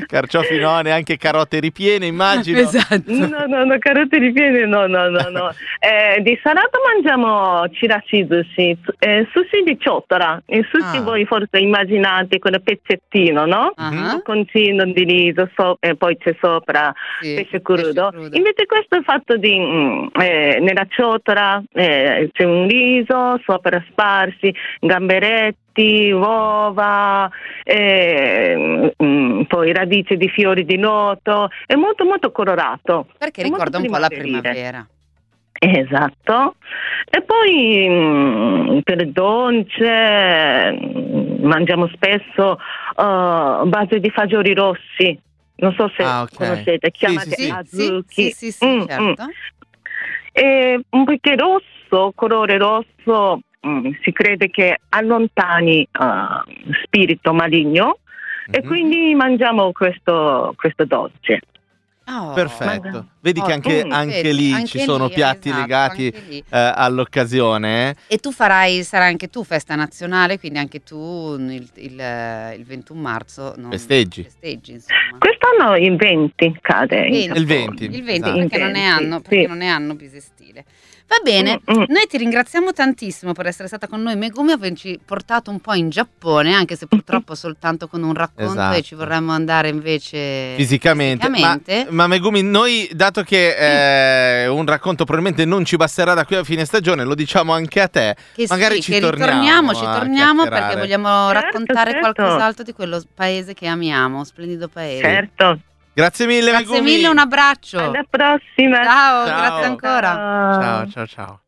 Carciofi no, neanche carote ripiene, immagino. Esatto. No, no, no, carote ripiene, no, no, no, no. Eh, di salato mangiamo chirashi sushi, eh, sushi di ciotola. Il sushi Ah. voi forse immaginate quel pezzettino, no? Ah. Concino di riso, so- e poi c'è sopra Sì, pesce crudo. crudo. Invece questo è fatto di, mm, eh, nella ciotola eh, c'è un riso, sopra sparsi, gamberetti, uova, eh, mm, poi radici di fiori di loto, è molto molto colorato. Perché È molto ricorda un po' la primaverile. primavera. Esatto. E poi mm, per il dolce mm, mangiamo spesso uh, base di fagioli rossi. Non so se Ah, ok. conoscete, chiamate sì, sì. azuki. Sì, sì, sì, Mm, certo. mm. E un perché rosso, colore rosso, mm, si crede che allontani uh, spirito maligno e Mhm. quindi mangiamo questo, questo dolce. Oh, Perfetto. Vedi che Oh, anche, mm, anche vedi, lì anche ci sono lì, piatti esatto, legati anche lì. eh, all'occasione. E tu farai, sarai anche tu festa nazionale, quindi anche tu il, il, il ventuno marzo non Festeggi. festeggi, insomma. Quest'anno il venti cade. in venti. Il venti. Il venti, esatto. perché, non ne hanno, perché Sì. non ne hanno bisestile. Va bene, Mm, mm. noi ti ringraziamo tantissimo per essere stata con noi, Megumi, averci portato un po' in Giappone, anche se purtroppo soltanto con un racconto Esatto. e ci vorremmo andare invece Fisicamente, fisicamente. Ma, ma Megumi, noi dato che eh, un racconto probabilmente non ci basterà da qui a fine stagione, lo diciamo anche a te, Che magari sì, ci che torniamo ritorniamo, ci a torniamo chiacchierare. perché vogliamo Certo, raccontare certo. qualcos'altro di quello paese che amiamo, splendido paese. Certo. Grazie mille Grazie Megumi. mille, un abbraccio. Alla prossima. Ciao, Ciao. grazie ancora. Ciao, ciao, ciao.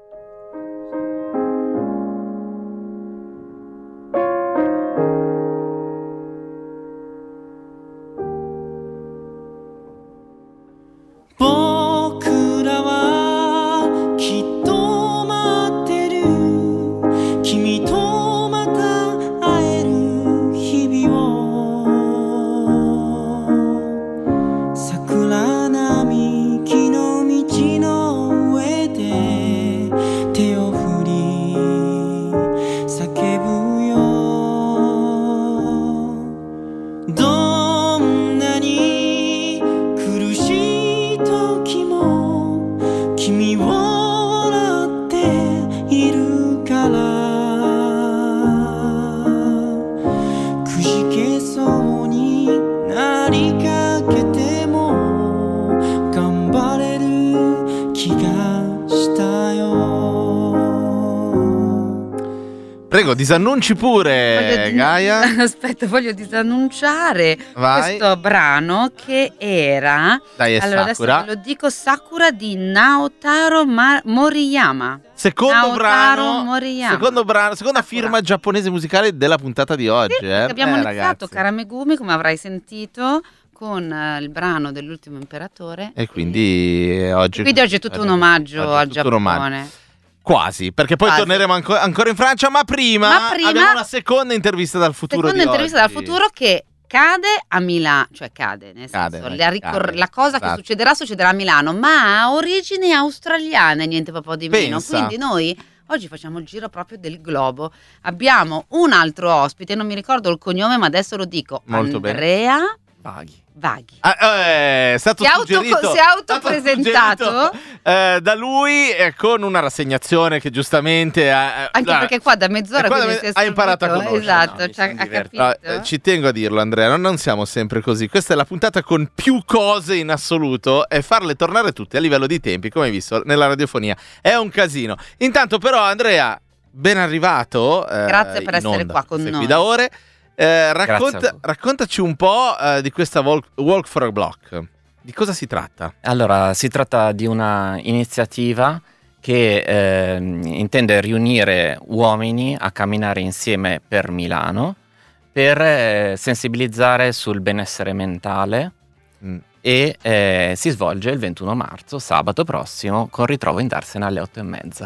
Prego, disannunci pure, Voglio di- Gaia. Aspetta, voglio disannunciare Vai. questo brano che era. Dai, è allora Sakura. adesso ve lo dico: Sakura di Naotaro Ma- Moriyama. Secondo Naotaro brano, Moriyama. secondo brano, seconda firma giapponese musicale della puntata di oggi. Sì, eh. perché abbiamo Eh, iniziato ragazzi. Cara Megumi, come avrai sentito, con eh, il brano dell'ultimo imperatore. E quindi eh, oggi. Quindi oggi è tutto un omaggio oggi è al tutto un omaggio. Giappone. Quasi, perché poi Quasi. torneremo anco- ancora in Francia, ma prima, Ma prima- abbiamo una seconda intervista dal futuro. Seconda di intervista oggi. dal futuro che cade a Milano, cioè cade, nel Cade, senso, dai, la, ricor- cade, la cosa esatto. che succederà succederà a Milano, ma ha origini australiane, niente proprio di meno. Pensa. Quindi noi oggi facciamo il giro proprio del globo. Abbiamo un altro ospite, non mi ricordo il cognome, ma adesso lo dico. Molto bene. Andrea Vaghi. Vaghi. Ah, eh, è stato Si è auto- suggerito, si è autopresentato. stato suggerito, eh, da lui eh, con una rassegnazione che giustamente ha, Anche ah, perché qua da mezz'ora e qua quindi da si è me- ha imparato a servito. conoscere. Esatto, No, mi cioè, son ha divertito. capito. No, eh, ci tengo a dirlo, Andrea, non, non siamo sempre così. Questa è la puntata con più cose in assoluto e farle tornare tutte a livello di tempi, come hai visto nella radiofonia, è un casino. Intanto però, Andrea, ben arrivato. eh, Grazie per in essere onda. qua con Sei noi. qui da ore. Eh, racconta- Grazie a voi. raccontaci un po' eh, di questa Walk, Walk for a Block. Di cosa si tratta? Allora, si tratta di una iniziativa che eh, intende riunire uomini a camminare insieme per Milano per eh, sensibilizzare sul benessere mentale Mm. e eh, si svolge il ventuno marzo, sabato prossimo, con ritrovo in Darsena alle otto e mezza. Sì,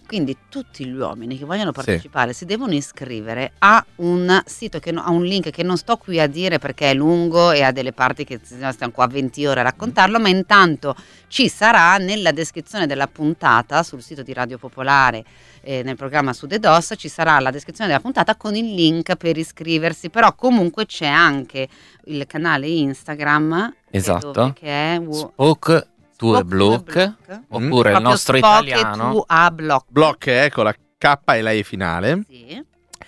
Quindi tutti gli uomini che vogliono partecipare sì. si devono iscrivere a un sito, che no, a un link che non sto qui a dire perché è lungo e ha delle parti che stiamo qua venti ore a raccontarlo, ma intanto ci sarà nella descrizione della puntata sul sito di Radio Popolare, eh, nel programma Sud e Dos, ci sarà la descrizione della puntata con il link per iscriversi, però comunque c'è anche il canale Instagram esatto. dove, che è Spoke to a Block, oppure mm. il nostro Spoke italiano to a Block. Block è con la K e la E finale. Sì.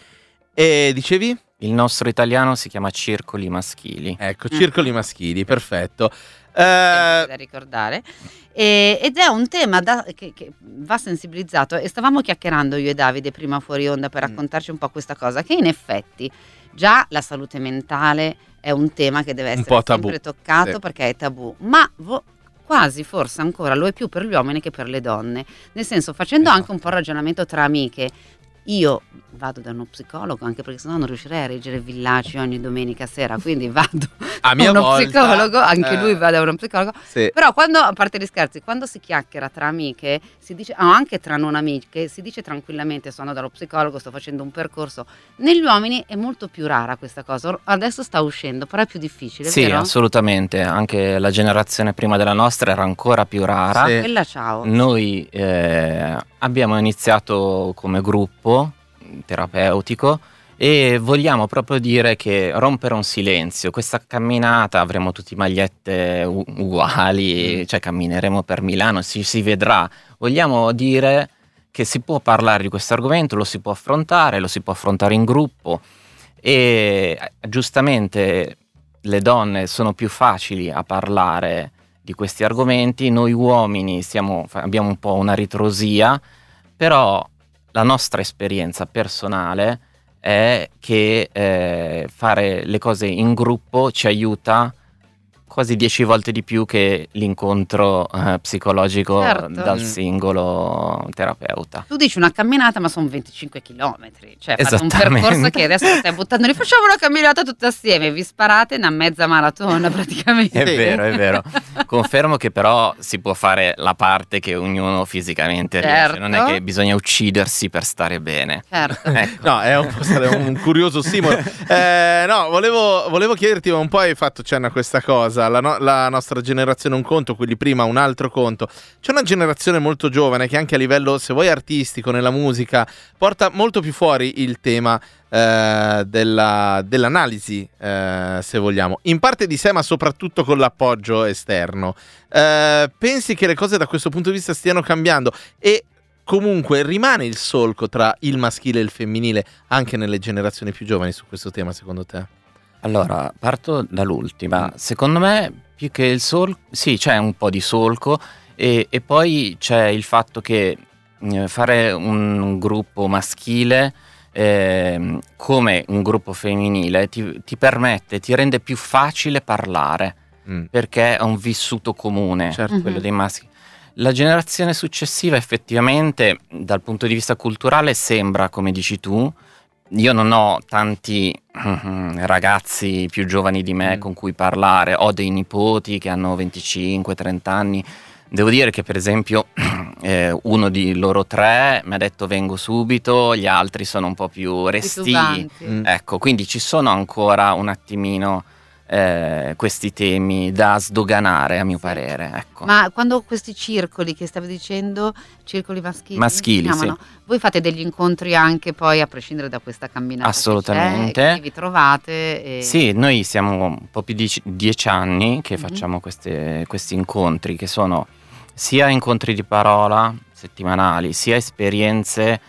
E dicevi? Il nostro italiano si chiama Circoli Maschili. Ecco, Circoli mm. Maschili, perfetto. Eh, da ricordare. E, ed è un tema da, che, che va sensibilizzato, e stavamo chiacchierando io e Davide prima fuori onda per raccontarci un po' questa cosa, che in effetti già la salute mentale è un tema che deve essere sempre toccato sì. perché è tabù, ma vo- quasi forse ancora lo è più per gli uomini che per le donne, nel senso, facendo esatto. anche un po' ragionamento tra amiche. Io vado da uno psicologo, anche perché sennò non riuscirei a reggere Villaci ogni domenica sera, quindi vado a da uno volta, psicologo, anche eh, lui va da uno psicologo, sì. però quando, a parte gli scherzi, quando si chiacchiera tra amiche, si dice, o anche tra non amiche, si dice tranquillamente sono dallo psicologo, sto facendo un percorso. Negli uomini è molto più rara questa cosa, adesso sta uscendo, però è più difficile, sì, vero? Assolutamente, anche la generazione prima della nostra era ancora più rara. Sì. Quella ciao. Noi eh, abbiamo iniziato come gruppo terapeutico e vogliamo proprio dire che rompere un silenzio, questa camminata avremo tutti magliette u- uguali, mm. cioè cammineremo per Milano, si, si vedrà. Vogliamo dire che si può parlare di questo argomento, lo si può affrontare, lo si può affrontare in gruppo e giustamente le donne sono più facili a parlare di questi argomenti, noi uomini siamo, abbiamo un po' una ritrosia, però la nostra esperienza personale è che eh, fare le cose in gruppo ci aiuta quasi dieci volte di più che l'incontro eh, psicologico certo. dal singolo terapeuta. Tu dici una camminata, ma sono venticinque chilometri, cioè fate un percorso che adesso stai buttando lì, facciamo una camminata tutti assieme, vi sparate una mezza maratona praticamente. È vero, è vero. Confermo che però si può fare la parte che ognuno fisicamente certo. riesce, non è che bisogna uccidersi per stare bene. Certo. Ecco. No, è un, un curioso simile. Eh, no, volevo, volevo chiederti, un po' hai fatto cenno a questa cosa. La, no, la nostra generazione un conto, quelli prima un altro conto. C'è una generazione molto giovane che anche a livello, se vuoi, artistico, nella musica, porta molto più fuori il tema eh, della, dell'analisi, eh, se vogliamo, in parte di sé, ma soprattutto con l'appoggio esterno. Eh, pensi che le cose da questo punto di vista stiano cambiando? E comunque rimane il solco tra il maschile e il femminile anche nelle generazioni più giovani su questo tema, secondo te? Allora, parto dall'ultima. Secondo me, più che il solco, sì, c'è un po' di solco e, e poi c'è il fatto che eh, fare un gruppo maschile eh, come un gruppo femminile ti, ti permette, ti rende più facile parlare, mm. perché è un vissuto comune, certo. quello mm-hmm. dei maschi. La generazione successiva effettivamente, dal punto di vista culturale, sembra, come dici tu, io non ho tanti uh, ragazzi più giovani di me mm. con cui parlare, ho dei nipoti che hanno venticinque trenta anni. Devo dire che per esempio eh, uno di loro tre mi ha detto vengo subito, gli altri sono un po' più restii. Mm. Ecco, quindi ci sono ancora un attimino eh, questi temi da sdoganare, a mio parere. Ecco. Ma quando questi circoli che stavi dicendo, circoli maschili, maschili sì. voi fate degli incontri anche poi a prescindere da questa camminata? Assolutamente. Che vi trovate? E... Sì, noi siamo un po' più di dieci anni che mm-hmm. facciamo queste, questi incontri, che sono sia incontri di parola settimanali, sia esperienze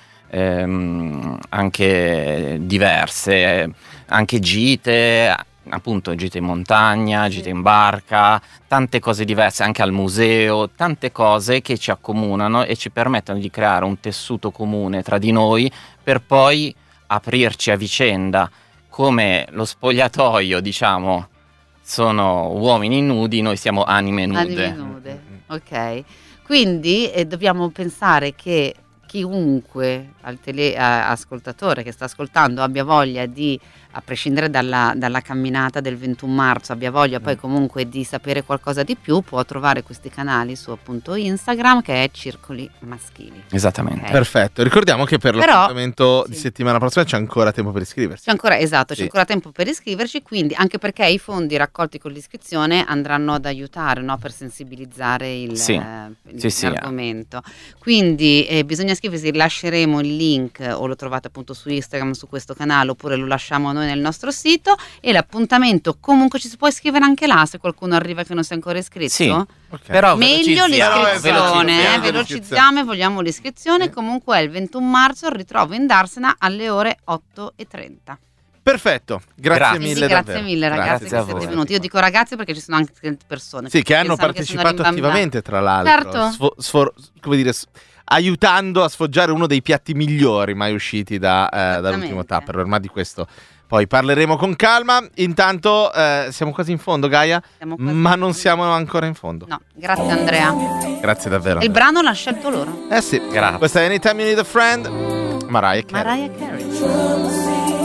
ehm, anche diverse, anche gite, appunto gite in montagna, gite in barca, tante cose diverse, anche al museo, tante cose che ci accomunano e ci permettono di creare un tessuto comune tra di noi per poi aprirci a vicenda. Come lo spogliatoio, diciamo, sono uomini nudi, noi siamo anime nude. Anime nude, ok. Quindi eh, dobbiamo pensare che chiunque al tele, a, ascoltatore che sta ascoltando abbia voglia di a prescindere dalla, dalla camminata del ventuno marzo, abbia voglia poi comunque di sapere qualcosa di più, può trovare questi canali su appunto Instagram, che è Circoli Maschili. Esattamente. Ok. Perfetto, ricordiamo che per Però- l'appuntamento di sì. settimana prossima c'è ancora tempo per iscriversi. C'è ancora, esatto, c'è Sì. ancora tempo per iscriverci, quindi anche perché i fondi raccolti con l'iscrizione andranno ad aiutare, no, per sensibilizzare il, Sì. eh, il- Sì, sì. l'argomento. Quindi eh, bisogna iscriversi, lasceremo il link o lo trovate appunto su Instagram, su questo canale, oppure lo lasciamo noi nel nostro sito, e l'appuntamento comunque ci si può iscrivere anche là se qualcuno arriva che non si è ancora iscritto. Sì. Ok. Però Meglio velocizziamo, l'iscrizione, eh, velocizziamo. velocizziamo e vogliamo l'iscrizione. Comunque è il ventuno marzo, il ritrovo in Darsena alle ore otto e trenta. Perfetto, grazie, Grazie. mille Sì, grazie davvero. mille ragazzi Grazie che a siete voi. venuti. Io dico ragazzi perché ci sono anche persone Sì, che hanno pensano che sono partecipato rimbambate. attivamente, tra l'altro, Certo. sfo- sfor- come dire, s- aiutando a sfoggiare uno dei piatti migliori mai usciti da, eh, dall'ultimo Tupperware, ma di questo poi parleremo con calma. Intanto eh, siamo quasi in fondo, Gaia, Siamo quasi ma in non fondo. siamo ancora in fondo. No, grazie Andrea. Grazie davvero. E il brano l'ha scelto loro. Eh sì, Grazie. questa è Anytime You Need a Friend, Mariah Carey. Mariah Carey.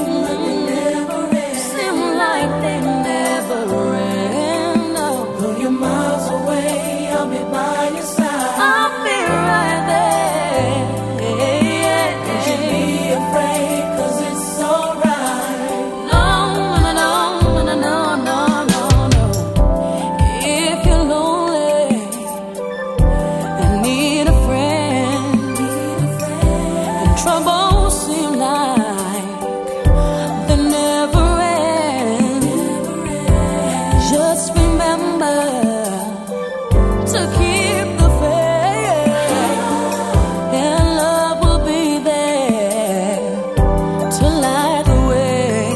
Seem like they never end. Though you're miles away, I'll be by your side. I'll be right there. Don't you be afraid, 'cause it's alright. No, no, no, no, no, no, no, no. If you're lonely and need a friend, and trouble seem like they never end. Just remember to keep the faith, and love will be there to light the way.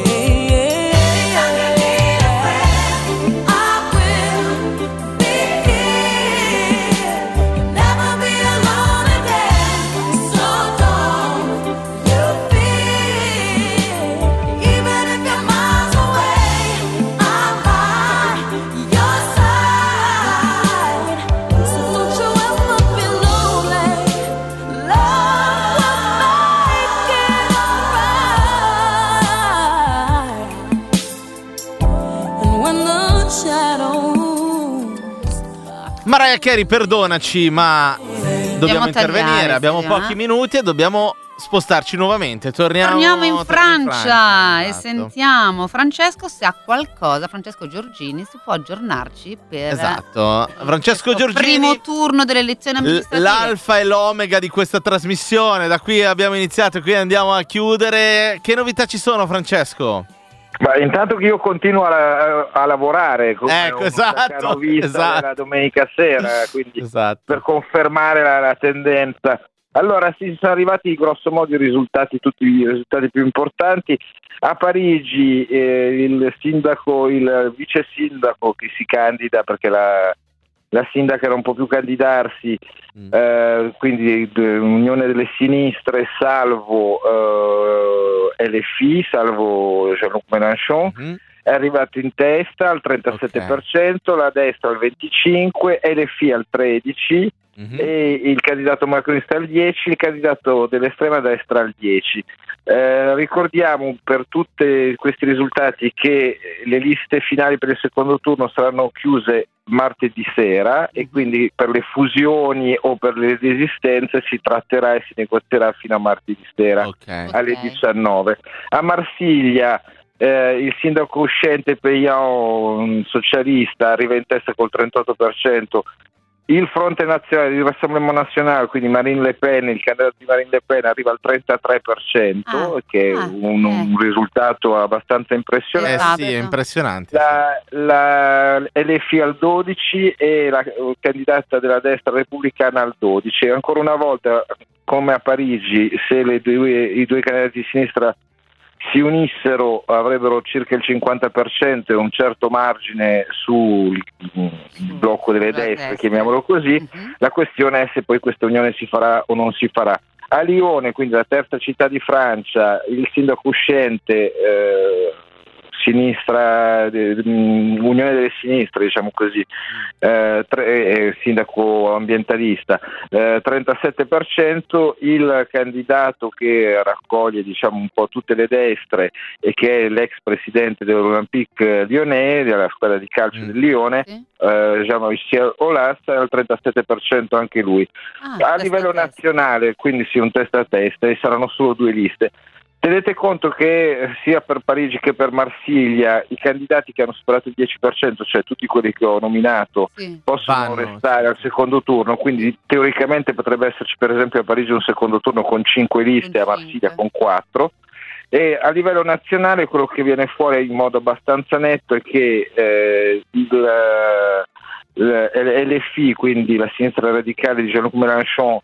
I will be here, never be alone again. So don't you fear, even if you're miles away, I'm by your side. So don't you ever be lonely. Love will make it alright. And when the shadows Mariah Carey, perdonaci, ma dobbiamo intervenire. tagliare, Abbiamo sì, eh? pochi minuti e dobbiamo spostarci nuovamente. Torniamo, Torniamo in torniamo in Francia e esatto. sentiamo Francesco se ha qualcosa. Francesco Giorgini si può aggiornarci per Esatto. Francesco il Giorgini, primo turno delle elezioni l- amministrative. l'alfa e l'omega di questa trasmissione. Da qui abbiamo iniziato e qui andiamo a chiudere. Che novità ci sono, Francesco? Ma intanto che io continuo a, a lavorare come Ecco, un esatto, staccanovista esatto. della domenica sera, quindi Esatto. per confermare la, la tendenza. Allora, sì, sono arrivati grosso modo i risultati, tutti i risultati più importanti. A Parigi eh, il sindaco, il vice sindaco che si candida, perché la, la sindaca non può più candidarsi, Mm. eh, quindi d- Unione delle Sinistre, salvo eh, L F I, salvo Jean-Luc Mélenchon, Mhm. è arrivato in testa al trentasette per cento, la destra al venticinque per cento, L F I al tredici per cento Mhm. e il candidato macronista al dieci per cento, il candidato dell'estrema destra al dieci per cento. Eh, ricordiamo per tutti questi risultati che le liste finali per il secondo turno saranno chiuse martedì sera e quindi per le fusioni o per le resistenze si tratterà e si negozierà fino a martedì sera Ok. alle Ok. diciannove. A Marsiglia eh, il sindaco uscente Peillon, un socialista, arriva in testa col trentotto per cento. Il Fronte Nazionale, il Rassemblement National, quindi Marine Le Pen, il candidato di Marine Le Pen arriva al trentatré per cento, Ah, che è ah, un, un eh. risultato abbastanza Eh impressionante. Esatto. sì, è impressionante. La, la L F I al dodici e la candidata della destra repubblicana al dodici. Ancora una volta, come a Parigi, se le due, i due candidati di sinistra si unissero avrebbero circa il cinquanta per cento e un certo margine sul il blocco delle Sulla destre, destra. chiamiamolo così. Mhm. La questione è se poi questa unione si farà o non si farà. A Lione, quindi la terza città di Francia, il sindaco uscente eh, sinistra, de, Unione delle Sinistre, diciamo così, eh, tre, eh, sindaco ambientalista, eh, trentasette per cento. Il candidato che raccoglie, diciamo, un po' tutte le destre e che è l'ex presidente dell'Olympique Lyonnais, della squadra di calcio mm. del Lione, sì. eh, Jean-Michel Aulas, al trentasette per cento anche lui. Ah, a livello nazionale, quindi sì, un testa a testa, e saranno solo due liste. Tenete conto che sia per Parigi che per Marsiglia i candidati che hanno superato il dieci per cento, cioè tutti quelli che ho nominato, sì. possono Vanno, restare sì. al secondo turno, quindi teoricamente potrebbe esserci per esempio a Parigi un secondo turno con cinque liste, a Marsiglia con quattro. E a livello nazionale quello che viene fuori in modo abbastanza netto è che eh, il, l'L F I, quindi la sinistra radicale di Jean-Luc Mélenchon,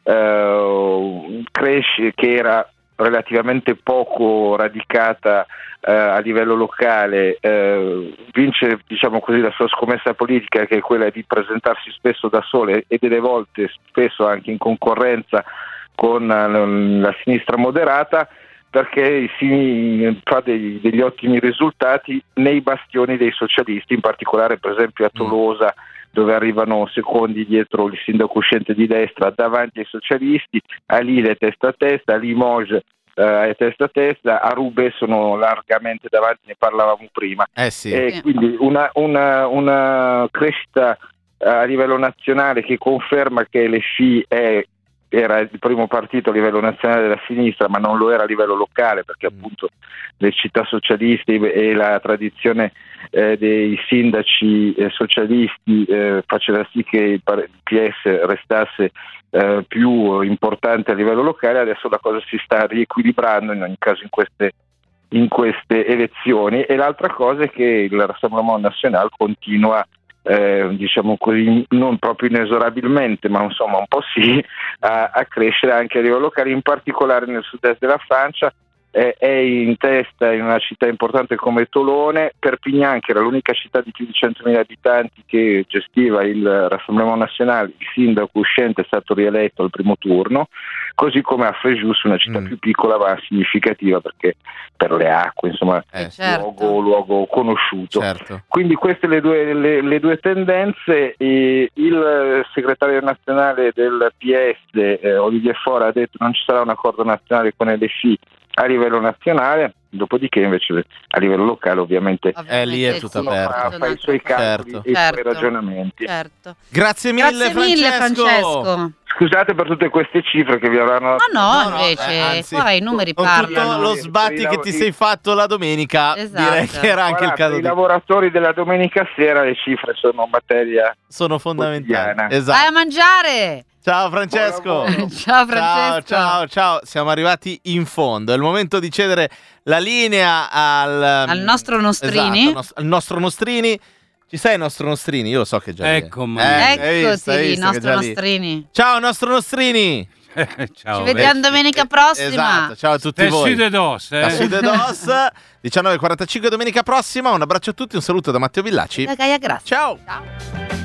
eh, cresce, che era relativamente poco radicata eh, a livello locale, eh, vince, diciamo così, la sua scommessa politica, che è quella di presentarsi spesso da sole e delle volte spesso anche in concorrenza con la, la sinistra moderata, perché si fa dei, degli ottimi risultati nei bastioni dei socialisti, in particolare per esempio a Tolosa, dove arrivano secondi dietro il sindaco uscente di destra davanti ai socialisti, a Lille testa a testa, a Limoges eh, è testa a testa, a Roubaix sono largamente davanti, ne parlavamo prima. Eh sì. E quindi una, una, una crescita a livello nazionale che conferma che l'E F I è era il primo partito a livello nazionale della sinistra, ma non lo era a livello locale, perché appunto le città socialiste e la tradizione eh, dei sindaci eh, socialisti eh, faceva sì che il P S restasse eh, più importante a livello locale. Adesso la cosa si sta riequilibrando in ogni caso in queste, in queste elezioni. E l'altra cosa è che il Rassemblement National continua, Eh, diciamo così, non proprio inesorabilmente, ma insomma un po' sì, a, a crescere anche a livello locale, in particolare nel sud-est della Francia. Eh, è in testa in una città importante come Tolone. Perpignan, che era l'unica città di più di centomila abitanti che gestiva il Rassemblement National, il sindaco uscente è stato rieletto al primo turno, così come a Fréjus, una città mm. più piccola ma significativa, perché per le acque, insomma, eh, certo. luogo, luogo conosciuto. Certo. Quindi queste le due, le, le due tendenze. E il segretario nazionale del P S, eh, Olivier Faure, ha detto che non ci sarà un accordo nazionale con l'L F I a livello nazionale, dopodiché invece a livello locale ovviamente eh, lì è tutto aperto, fa, fa i suoi calcoli certo. e i certo. suoi ragionamenti. Certo. Grazie mille, Grazie Francesco. mille Francesco. Scusate per tutte queste cifre che vi avranno. Ma no, no invece, eh, anzi, qua i numeri con parlano. tutto lo sbatti che ti sei fatto la domenica, esatto. direi che era anche Guardate, il caso i di... lavoratori della domenica sera, le cifre sono materia sono fondamentali. Vai Esatto. a mangiare. Ciao Francesco. Ciao Francesco. Ciao, ciao, ciao. Siamo arrivati in fondo. È il momento di cedere la linea al, al nostro Nostrini. Esatto, al nostro Nostrini. Ci sei, nostro Nostrini? Io lo so che già ecco, lì. Eh, Eccoti lì, nostro Nostrini. Ciao nostro Nostrini. Ciao, ci vediamo domenica prossima. Esatto, ciao a tutti voi. Da dos, eh. Da dos, diciannove e quarantacinque domenica prossima. Un abbraccio a tutti, un saluto da Matteo Villacci. Da Gaia Grazia. Ciao. Ciao.